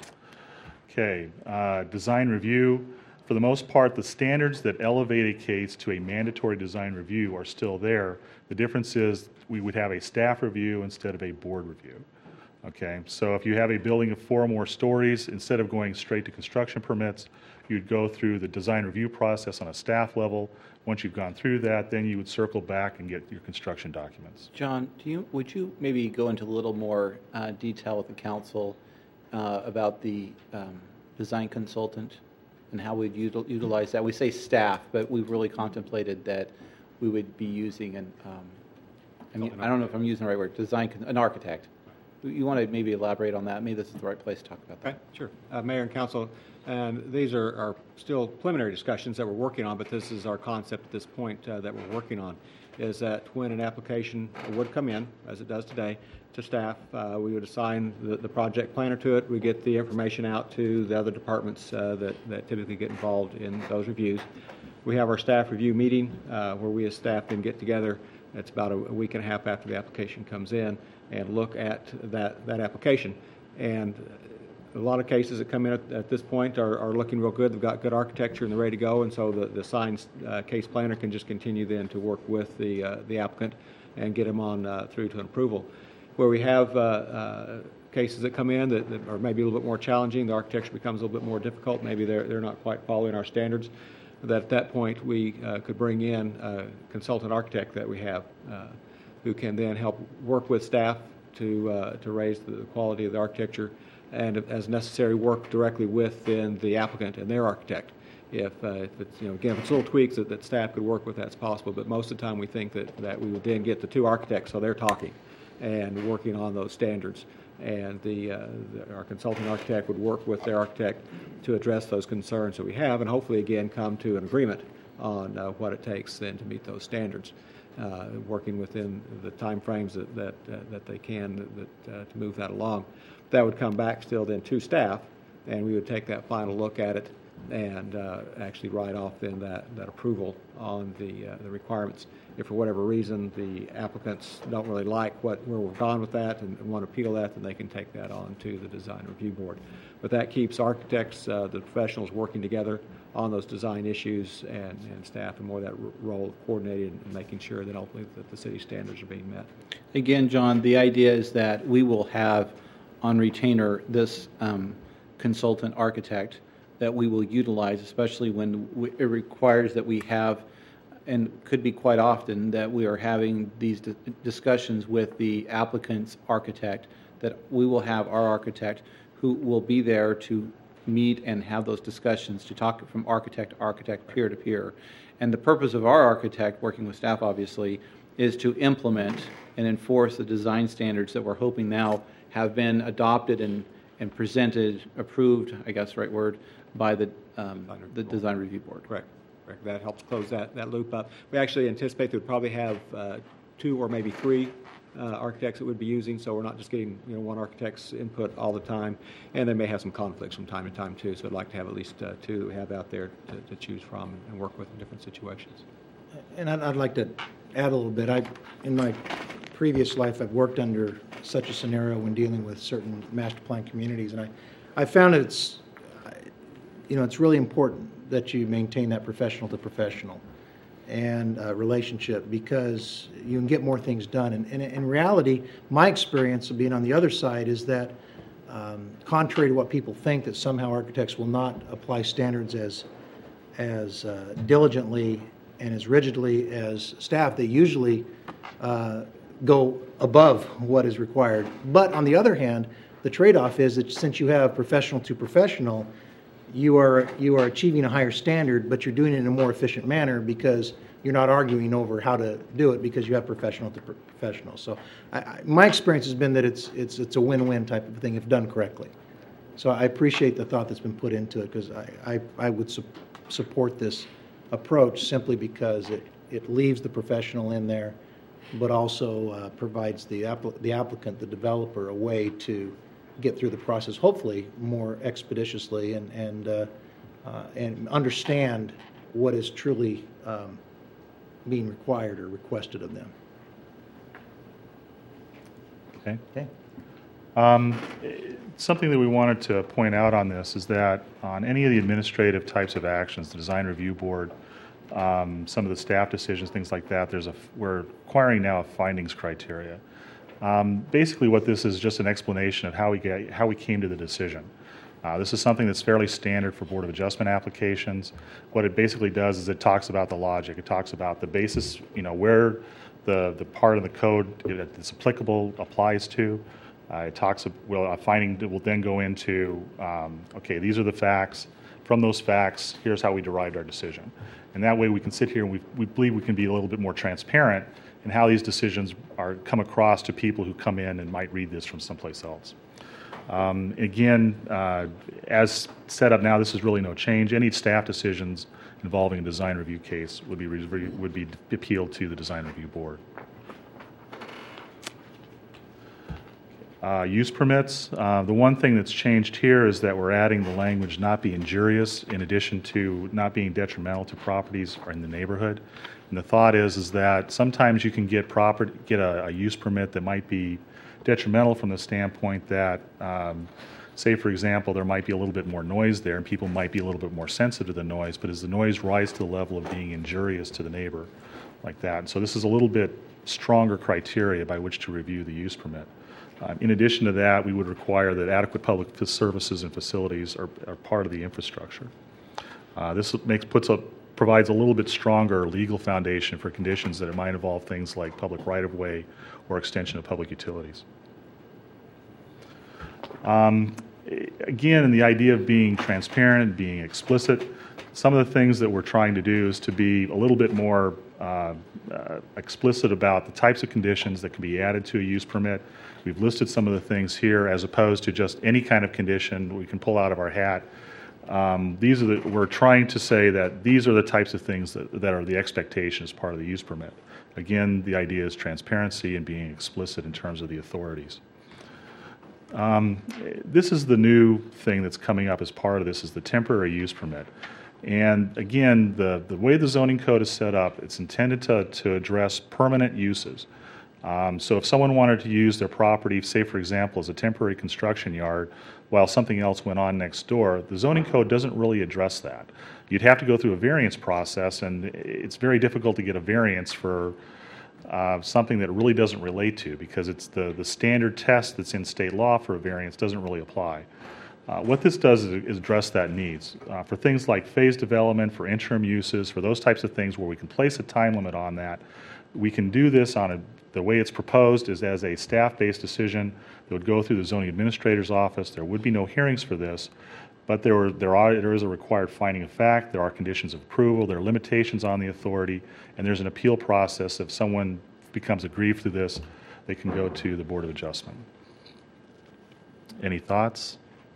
Okay, uh, design review. For the most part, the standards that elevate a case to a mandatory design review are still there. The difference is we would have a staff review instead of a board review. Okay, so if you have a building of four or more stories, instead of going straight to construction permits, you'd go through the design review process on a staff level. Once you've gone through that, then you would circle back and get your construction documents. John, do you, would you maybe go into a little more uh, detail with the council uh, about the um, design consultant and how we'd util utilize that? We say staff, but we've really contemplated that we would be using an, um, I, mean, I don't know if I'm using the right word, design, an architect. You want to maybe elaborate on that? Maybe this is the right place to talk about that. Okay, sure. Uh, Mayor and Council, and these are, are still preliminary discussions that we're working on, but this is our concept at this point uh, that we're working on, is that when an application would come in, as it does today, to staff, uh, we would assign the, the project planner to it. We get the information out to the other departments uh, that, that typically get involved in those reviews. We have our staff review meeting uh, where we as staff then get together. It's about a, a week and a half after the application comes in and look at that, that application. And a lot of cases that come in at, at this point are, are looking real good. They've got good architecture and they're ready to go, and so the, the assigned uh, case planner can just continue then to work with the, uh, the applicant and get them on uh, through to an approval. where we have uh, uh, cases that come in that, that are maybe a little bit more challenging, the architecture becomes a little bit more difficult, maybe they're, they're not quite following our standards, that at that point we uh, could bring in a consultant architect that we have uh, who can then help work with staff to, uh, to raise the quality of the architecture and, as necessary, work directly with then the applicant and their architect. If, uh, if it's, you know, again, if it's little tweaks that, that staff could work with, that's possible, but most of the time we think that, that we would then get the two architects, so they're talking and working on those standards. And the, uh, the, our consulting architect would work with their architect to address those concerns that we have, and hopefully again come to an agreement on uh, what it takes then to meet those standards, uh, working within the time frames that that, uh, that they can that, uh, to move that along. That would come back still then to staff, and we would take that final look at it and uh, actually write off then that, that approval on the, uh, the requirements. If for whatever reason the applicants don't really like what, where we've gone with that and, and want to appeal that, then they can take that on to the design review board. But that keeps architects, uh, the professionals working together on those design issues, and, and staff in more of that role of coordinating and making sure that ultimately that the city standards are being met. Again, John, the idea is that we will have on retainer this um, consultant architect that we will utilize, especially when we, it requires that we have, and could be quite often, that we are having these di discussions with the applicant's architect, that we will have our architect who will be there to meet and have those discussions, to talk from architect to architect, peer to peer. And the purpose of our architect, working with staff obviously, is to implement and enforce the design standards that we're hoping now have been adopted and, and presented, approved, I guess the right word, by the, um, the Design Review Board. Correct. Correct. That helps close that, that loop up. We actually anticipate that we'd probably have uh, two or maybe three uh, architects that we'd be using, so we're not just getting, you know, one architect's input all the time, and they may have some conflicts from time to time too, so I'd like to have at least uh, two that we have out there to, to choose from and work with in different situations. And I'd, I'd like to add a little bit. I, in my previous life, I've worked under such a scenario when dealing with certain master plan communities, and I, I found it's, you know, it's really important that you maintain that professional to professional and uh, relationship, because you can get more things done. And, and in reality, my experience of being on the other side is that, um, contrary to what people think, that somehow architects will not apply standards as, as uh, diligently and as rigidly as staff. They usually uh, go above what is required. But on the other hand, the trade-off is that since you have professional to professional, you are you are achieving a higher standard, but you're doing it in a more efficient manner because you're not arguing over how to do it, because you have professional to professional. So I, I, my experience has been that it's it's it's a win-win type of thing if done correctly. So I appreciate the thought that's been put into it, because I, I, I would su support this approach simply because it, it leaves the professional in there, but also uh, provides the, appli the applicant, the developer, a way to get through the process, hopefully more expeditiously, and and uh, uh, and understand what is truly um, being required or requested of them. Okay. Okay. Um, something that we wanted to point out on this is that on any of the administrative types of actions, the design review board, um, some of the staff decisions, things like that, there's a we're requiring now a findings criteria. Um, basically, what this is just an explanation of how we get, how we came to the decision. Uh, this is something that's fairly standard for Board of Adjustment applications. What it basically does is it talks about the logic. It talks about the basis, you know, where the the part of the code that's applicable applies to. Uh, it talks, well, a finding that will then go into, um, okay, these are the facts. From those facts, here's how we derived our decision. And that way we can sit here and we, we believe we can be a little bit more transparent in how these decisions are come across to people who come in and might read this from someplace else. Um, again, uh, as set up now, this is really no change. Any staff decisions involving a design review case would be would be appealed to the design review board. Uh, use permits. Uh, the one thing that's changed here is that we're adding the language "not be injurious" in addition to not being detrimental to properties or in the neighborhood. And the thought is is that sometimes you can get property get a, a use permit that might be detrimental from the standpoint that, um, say for example, there might be a little bit more noise there, and people might be a little bit more sensitive to the noise. But as the noise rises to the level of being injurious to the neighbor, like that. And so this is a little bit stronger criteria by which to review the use permit. Uh, in addition to that, we would require that adequate public f- services and facilities are, are part of the infrastructure. Uh, this makes puts a provides a little bit stronger legal foundation for conditions that it might involve things like public right-of-way or extension of public utilities. Um, again, in the idea of being transparent, being explicit, some of the things that we're trying to do is to be a little bit more uh, uh, explicit about the types of conditions that can be added to a use permit. We've listed some of the things here as opposed to just any kind of condition we can pull out of our hat. Um, these are the, we're trying to say that these are the types of things that, that are the expectation as part of the use permit. Again, the idea is transparency and being explicit in terms of the authorities. Um, this is the new thing that's coming up as part of this, is the temporary use permit. And again, the, the way the zoning code is set up, it's intended to, to address permanent uses. Um, so if someone wanted to use their property, say for example, as a temporary construction yard, while something else went on next door, the zoning code doesn't really address that. You'd have to go through a variance process, and it's very difficult to get a variance for uh, something that it really doesn't relate to, because it's the, the standard test that's in state law for a variance doesn't really apply. Uh, what this does is, is address that needs. Uh, for things like phase development, for interim uses, for those types of things where we can place a time limit on that, we can do this on a, the way it's proposed is as a staff-based decision that would go through the zoning administrator's office. There would be no hearings for this, but there, were, there, are, there is a required finding of fact, there are conditions of approval, there are limitations on the authority, and there's an appeal process. If someone becomes aggrieved through this, they can go to the Board of Adjustment. Any thoughts?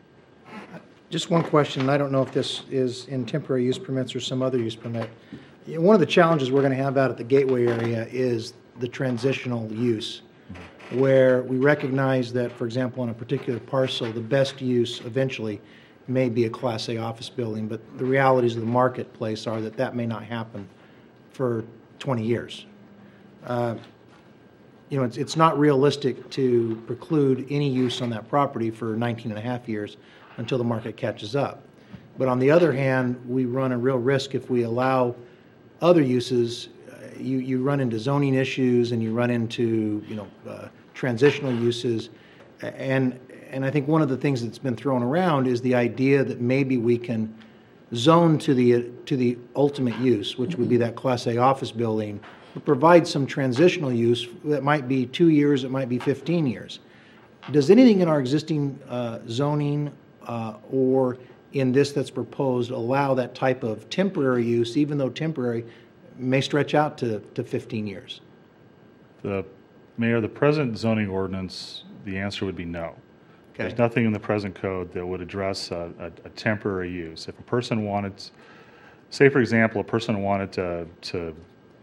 Just one question, and I don't know if this is in temporary use permits or some other use permit. You know, one of the challenges we're going to have out at the Gateway area is the transitional use, where we recognize that, for example, on a particular parcel, the best use eventually may be a Class A office building, but the realities of the marketplace are that that may not happen for twenty years. Uh, you know, it's, it's not realistic to preclude any use on that property for nineteen and a half years until the market catches up. But on the other hand, we run a real risk if we allow other uses. Uh, you, you run into zoning issues and you run into, you know, uh, transitional uses. And, and I think one of the things that's been thrown around is the idea that maybe we can zone to the, to the ultimate use, which would be that Class A office building, but provide some transitional use that might be two years, it might be fifteen years. Does anything in our existing uh, zoning uh, or in this that's proposed allow that type of temporary use, even though temporary may stretch out to, to fifteen years? The Mayor, the present zoning ordinance, the answer would be no. Okay. There's nothing in the present code that would address a, a, a temporary use. If a person wanted, say for example, a person wanted to, to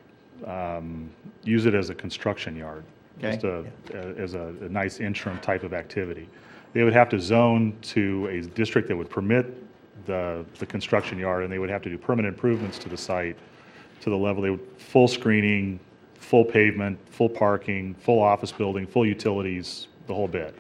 um, use it as a construction yard, Okay. just a, a, as a, a nice interim type of activity, they would have to zone to a district that would permit the, the construction yard, and they would have to do permanent improvements to the site to the level they would, full screening, full pavement, full parking, full office building, full utilities, the whole bit.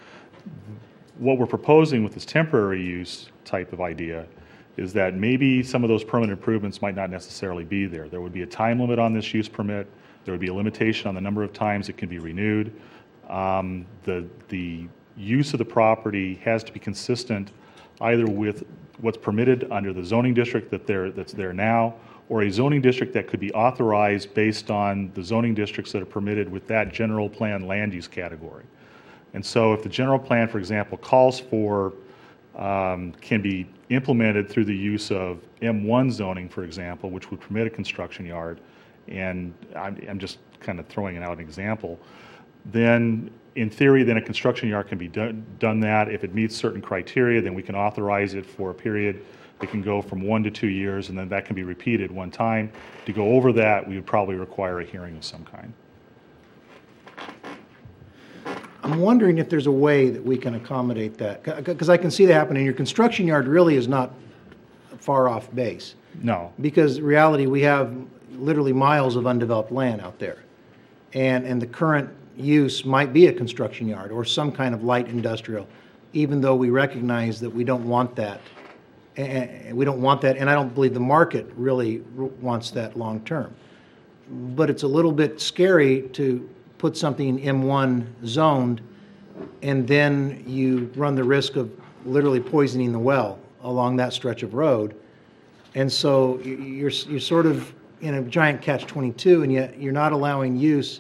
What we're proposing with this temporary use type of idea is that maybe some of those permanent improvements might not necessarily be there. There would be a time limit on this use permit. There would be a limitation on the number of times it can be renewed. Um, the, the use of the property has to be consistent either with what's permitted under the zoning district that there, that's there now, or a zoning district that could be authorized based on the zoning districts that are permitted with that general plan land use category. And so if the general plan, for example, calls for, um, can be implemented through the use of M one zoning, for example, which would permit a construction yard, and I'm, I'm just kind of throwing out an example, then in theory, then a construction yard can be done, done that. If it meets certain criteria, then we can authorize it for a period. It can go from one to two years, and then that can be repeated one time. To go over that, we would probably require a hearing of some kind. I'm wondering if there's a way that we can accommodate that, because I can see that happening. Your construction yard really is not far off base. No. Because in reality, we have literally miles of undeveloped land out there. And, and the current use might be a construction yard or some kind of light industrial, even though we recognize that we don't want that. And we don't want that, and I don't believe the market really wants that long term. but it's a little bit scary to put something M one zoned, and then you run the risk of literally poisoning the well along that stretch of road. And so you- you're, you're sort of in a giant catch twenty-two, and yet you're not allowing use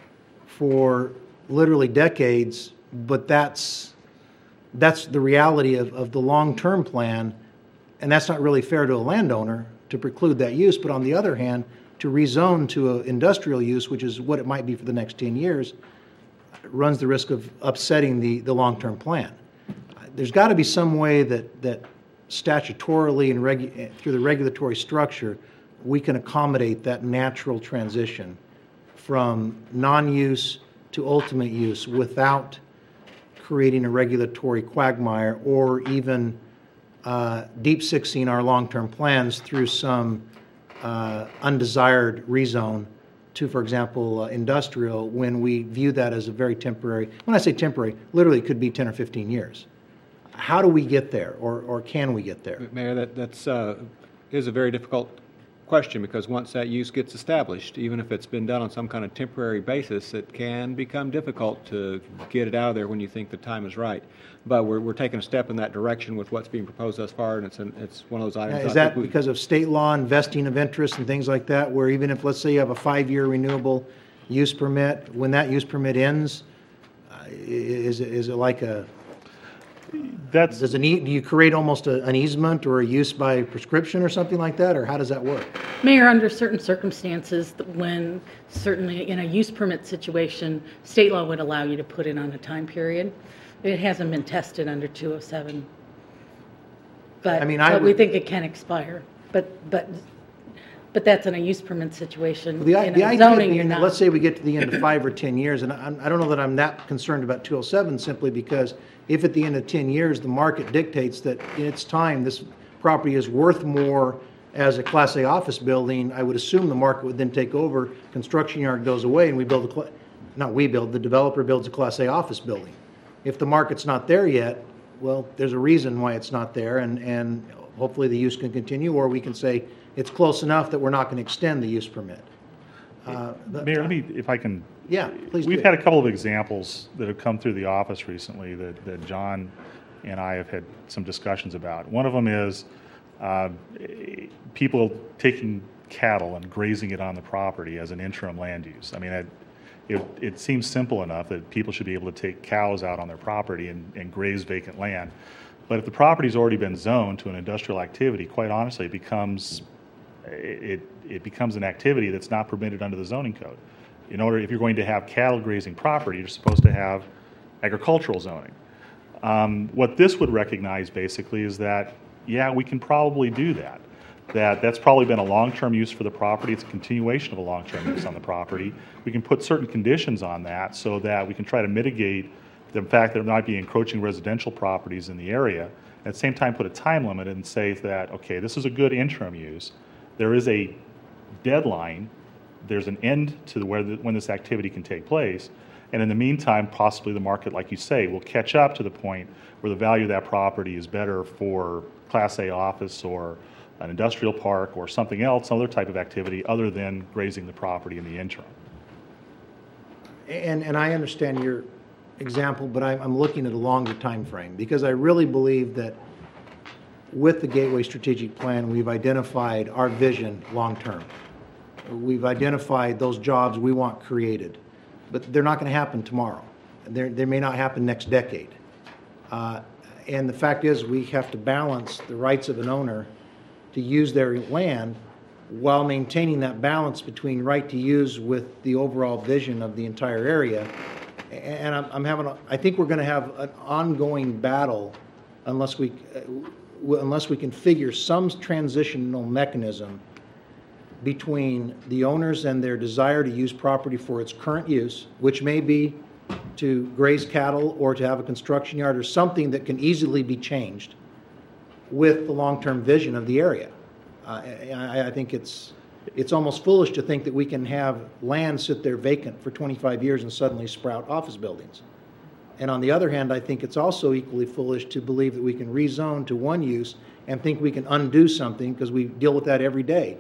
for literally decades, but that's, that's the reality of, of the long-term plan, and that's not really fair to a landowner to preclude that use. But on the other hand, to rezone to an industrial use, which is what it might be for the next ten years, runs the risk of upsetting the, the long-term plan. There's got to be some way that, that statutorily and regu- through the regulatory structure, we can accommodate that natural transition from non-use to ultimate use without creating a regulatory quagmire or even uh, deep-sixing our long-term plans through some uh, undesired rezone to, for example, uh, industrial, when we view that as a very temporary, when I say temporary, literally it could be ten or fifteen years. How do we get there, or, or can we get there? Mayor, that, that's, uh, is a very difficult question, because once that use gets established, even if it's been done on some kind of temporary basis, it can become difficult to get it out of there when you think the time is right. But we're, we're taking a step in that direction with what's being proposed thus far, and it's, an, it's one of those items. Is I think that we- because of state law and vesting of interest and things like that, where even if, let's say you have a five-year renewable use permit, when that use permit ends, uh, i- is, it- is it like a, That's, does an e, do you create almost a, an easement or a use by prescription or something like that, or how does that work? Mayor, under certain circumstances, when certainly in a use permit situation, state law would allow you to put it on a time period. It hasn't been tested under two oh seven. But, I mean, I but we would- think it can expire. But, but, but that's in a use permit situation. The, i- In the a idea zoning, you're being, not. let's say we get to the end of five or ten years, and I, I don't know that I'm that concerned about two oh seven, simply because if at the end of ten years, the market dictates that in its time, this property is worth more as a Class A office building, I would assume the market would then take over, construction yard goes away, and we build a, cla- not we build, the developer builds a Class A office building. If the market's not there yet, well, there's a reason why it's not there, and, and hopefully the use can continue, or we can say it's close enough that we're not going to extend the use permit. Uh, but- Mayor, let me, if I can. Yeah, please We've do. had a couple of examples that have come through the office recently that, that John and I have had some discussions about. One of them is uh, people taking cattle and grazing it on the property as an interim land use. I mean, it, it, it seems simple enough that people should be able to take cows out on their property and, and graze vacant land. But if the property's already been zoned to an industrial activity, quite honestly, it becomes, it, it becomes an activity that's not permitted under the zoning code. In order, if you're going to have cattle grazing property, you're supposed to have agricultural zoning. Um, what this would recognize basically is that, yeah, we can probably do that. That that's probably been a long-term use for the property. It's a continuation of a long-term use on the property. We can put certain conditions on that so that we can try to mitigate the fact that there might be encroaching residential properties in the area. At the same time, put a time limit and say that, okay, this is a good interim use. There is a deadline. There's an end to the, where the, when this activity can take place. And in the meantime, possibly the market, like you say, will catch up to the point where the value of that property is better for Class A office or an industrial park or something else, some other type of activity other than grazing the property in the interim. And, and I understand your example, but I'm, I'm looking at a longer time frame, because I really believe that with the Gateway Strategic Plan, we've identified our vision long-term. We've identified those jobs we want created, but they're not going to happen tomorrow. They're, they may not happen next decade. Uh, and the fact is, we have to balance the rights of an owner to use their land while maintaining that balance between right to use with the overall vision of the entire area. And I'm, I'm having, a, I think we're going to have an ongoing battle unless we, uh, unless we can figure some transitional mechanism between the owners and their desire to use property for its current use, which may be to graze cattle or to have a construction yard or something that can easily be changed, with the long-term vision of the area. Uh, I, I think it's, it's almost foolish to think that we can have land sit there vacant for twenty-five years and suddenly sprout office buildings. And on the other hand, I think it's also equally foolish to believe that we can rezone to one use and think we can undo something, because we deal with that every day.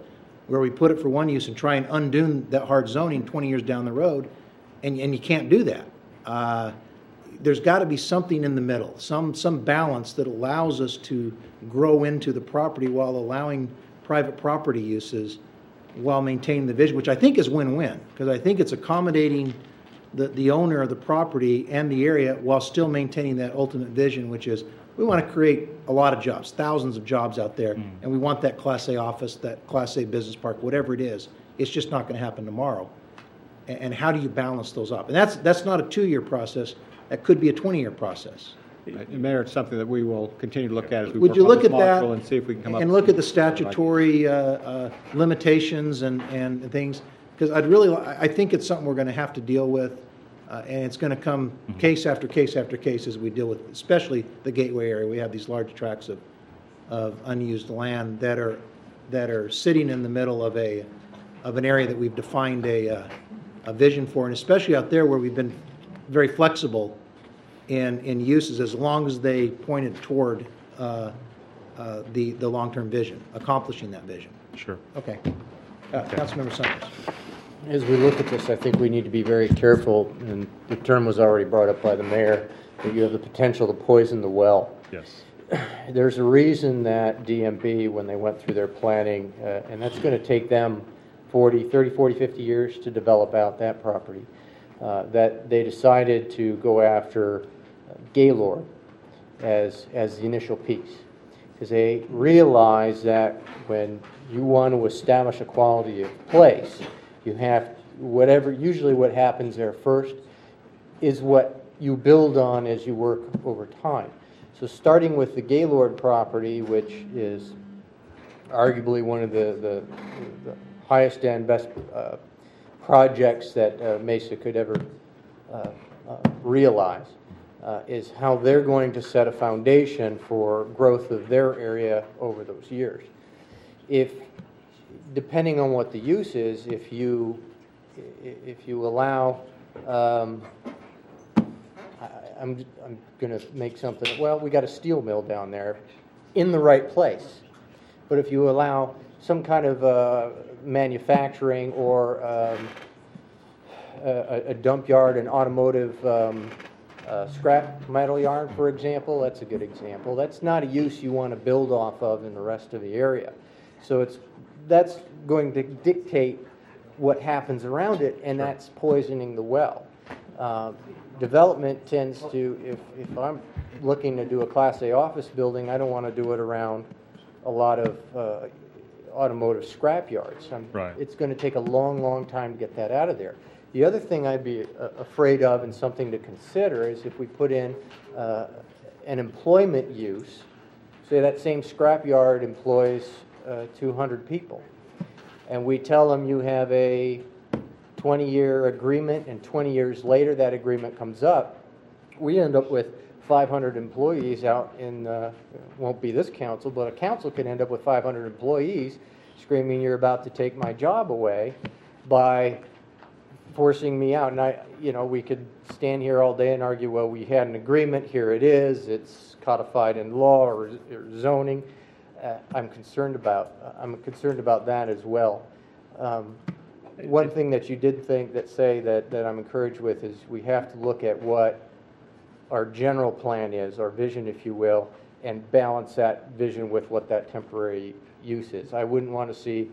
where we put it for one use and try and undo that hard zoning twenty years down the road, and, and you can't do that. Uh, there's got to be something in the middle, some, some balance that allows us to grow into the property while allowing private property uses while maintaining the vision, which I think is win-win, because I think it's accommodating the, the owner of the property and the area while still maintaining that ultimate vision, which is we want to create a lot of jobs, thousands of jobs out there, mm. and we want that Class A office, that Class A business park, whatever it is. It's just not going to happen tomorrow. And, and how do you balance those up? And that's that's not a two-year process. That could be a twenty-year process. And Mayor, it's something that we will continue to look at as we Would work you on look this at that module and see if we can come up and with look at the some- statutory uh, uh, limitations and, and things? Because I'd really, li- I think it's something we're going to have to deal with, uh, and it's going to come case after case after case as we deal with, especially the Gateway area. We have these large tracts of, of unused land that are that are sitting in the middle of a of an area that we've defined a uh, a vision for, and especially out there where we've been very flexible in, in uses as long as they pointed toward uh, uh, the, the long-term vision, accomplishing that vision. Sure. Okay. Uh, Councilmember Summers. As we look at this, I think we need to be very careful, and the term was already brought up by the mayor, that you have the potential to poison the well. Yes. There's a reason that D M B, when they went through their planning, uh, and that's going to take them forty, thirty, forty, fifty years to develop out that property, uh, that they decided to go after Gaylord as, as the initial piece. Because they realize that when you want to establish a quality of place, you have, whatever, usually what happens there first is what you build on as you work over time. So starting with the Gaylord property, which is arguably one of the, the, the highest and best uh, projects that uh, Mesa could ever uh, uh, realize, uh, is how they're going to set a foundation for growth of their area over those years. If, depending on what the use is, if you, if you allow, um, I, I'm, I'm going to make something, well, we got a steel mill down there in the right place. But if you allow some kind of uh, manufacturing or um, a, a dump yard, an automotive um, uh, scrap metal yard, for example, that's a good example. That's not a use you want to build off of in the rest of the area. So it's that's going to dictate what happens around it, and that's poisoning the well. Uh, development tends to, if, if I'm looking to do a Class A office building, I don't want to do it around a lot of uh, automotive scrap yards. I'm, right. It's going to take a long, long time to get that out of there. The other thing I'd be uh, afraid of and something to consider is if we put in uh, an employment use, say that same scrap yard employs uh, two hundred people, and we tell them you have a twenty-year agreement, and twenty years later that agreement comes up, we end up with five hundred employees out in, uh, won't be this council, but a council can end up with five hundred employees screaming, you're about to take my job away by forcing me out. And I, you know, we could stand here all day and argue, well, we had an agreement, here it is, it's codified in law or, or zoning. Uh, I'm concerned about, uh, I'm concerned about that as well. Um, one thing that you did think that say that, that I'm encouraged with is we have to look at what our general plan is, our vision, if you will, and balance that vision with what that temporary use is. I wouldn't want to see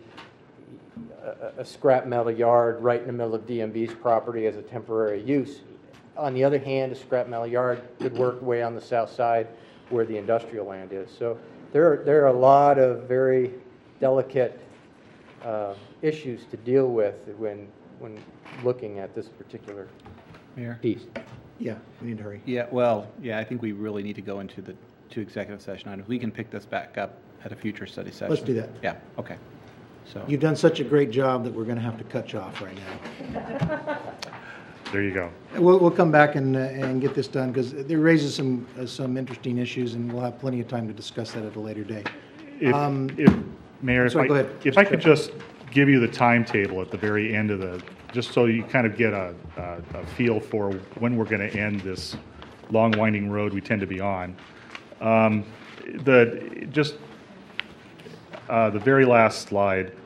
a, a scrap metal yard right in the middle of D M B's property as a temporary use. On the other hand, a scrap metal yard could work way on the south side where the industrial land is. So there are, there are a lot of very delicate uh, issues to deal with when, when looking at this particular Mayor? piece. Yeah, we need to hurry. Yeah, well, yeah, I think we really need to go into the two executive session items. We can pick this back up at a future study session. Let's do that. Yeah, okay. So You've done such a great job that we're going to have to cut you off right now. There you go. We'll, we'll come back and, uh, and get this done because it raises some, uh, some interesting issues, and we'll have plenty of time to discuss that at a later date. If, Um, if Mayor, if sorry, I, go ahead. if I could just give you the timetable at the very end of the, just so you kind of get a, a, a feel for when we're going to end this long winding road we tend to be on. Um, the, just uh, the very last slide,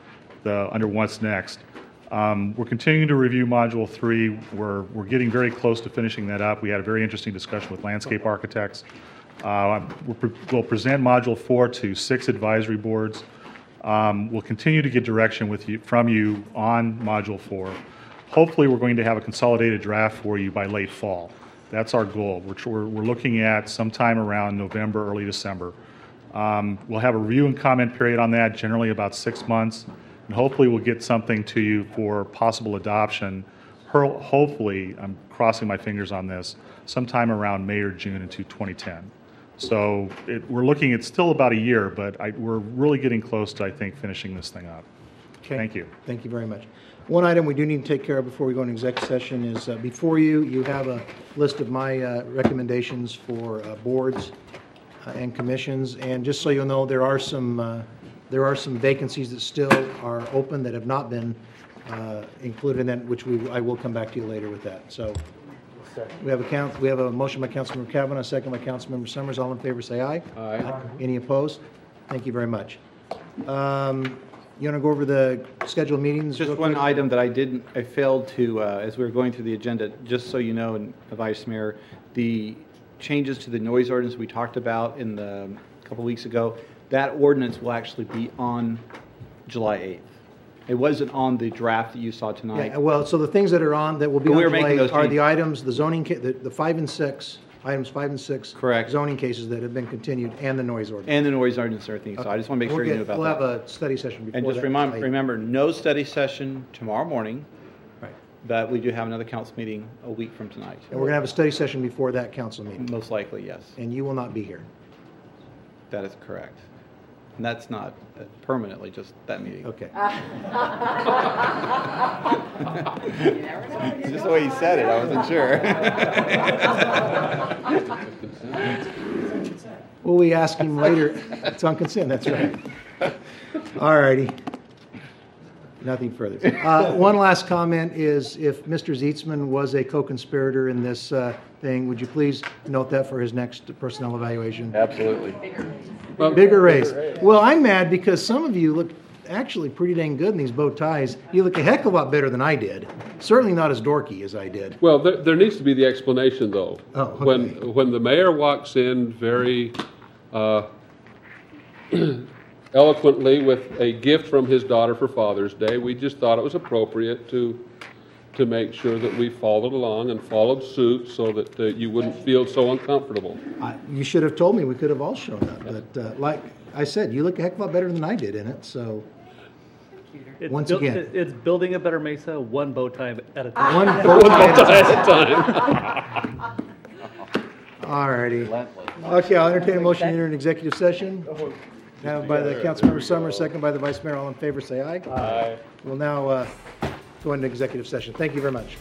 the, under what's next. Um, We're continuing to review Module three. We're, we're getting very close to finishing that up. We had a very interesting discussion with landscape architects. Uh, we'll pre- We'll present Module four to six advisory boards. Um, We'll continue to get direction with you, from you on Module four. Hopefully, we're going to have a consolidated draft for you by late fall. That's our goal. We're, tr- we're, we're looking at sometime around November, early December. Um, We'll have a review and comment period on that, generally about six months. And hopefully, we'll get something to you for possible adoption. Hur- Hopefully, I'm crossing my fingers on this, sometime around May or June into twenty ten. So it, we're looking at still about a year, but I, we're really getting close to, I think, finishing this thing up. Okay. Thank you. Thank you very much. One item we do need to take care of before we go into executive session is, uh, before you, you have a list of my uh, recommendations for uh, boards uh, and commissions. And just so you'll know, there are some, uh, there are some vacancies that still are open that have not been uh, included in that, which we, I will come back to you later with that. So we have a count, we have a motion by Councilmember Kavanaugh, second by Councilmember Summers. All in favor, say aye. Aye. Any opposed? Thank you very much. Um, You want to go over the scheduled meetings? Just real one quick? item that I didn't, I failed to, uh, as we were going through the agenda, just so you know, and Vice Mayor, the changes to the noise ordinance we talked about in the, a couple weeks ago, that ordinance will actually be on July eighth. It wasn't on the draft that you saw tonight. Yeah, well, so the things that are on, that will be But on we were July making those are the changes. items, the zoning, ca- the the five and six, items five and six. Correct. Zoning cases that have been continued, and the noise ordinance. And the noise ordinance and everything, so I just want to make We'll sure you get- knew about We'll that. have a study session before And that. just remember, I- remember, no study session tomorrow morning, Right. but we do have another council meeting a week from tonight. And we're going to have a study session before that council meeting, Most likely, yes. and you will not be here. That is correct. And that's not uh, permanently, just that meeting. Okay. Just the way he said it, I wasn't sure. Well, we ask him later. It's on consent, that's right. All righty. Nothing further. Uh, One last comment is, if Mister Zietzman was a co-conspirator in this uh, thing, would you please note that for his next personnel evaluation? Absolutely. Bigger raise. Well, I'm mad because some of you look actually pretty dang good in these bow ties. You look a heck of a lot better than I did. Certainly not as dorky as I did. Well, there, there needs to be the explanation, though. Oh, okay. When, when the mayor walks in very uh, eloquently with a gift from his daughter for Father's Day, we just thought it was appropriate to, to make sure that we followed along and followed suit so that uh, you wouldn't feel so uncomfortable. I- You should have told me. We could have all shown up. But uh, like I said, you look a heck of a lot better than I did in it, so. It's Once built- again. it- It's building a better Mesa, one bow tie at a time. One bow tie At a time. All righty. Okay, I'll entertain a motion to enter an executive session. Now by the Councilmember Summers, second by the Vice Mayor. All in favor, say aye. Aye. We'll now uh, go into executive session. Thank you very much.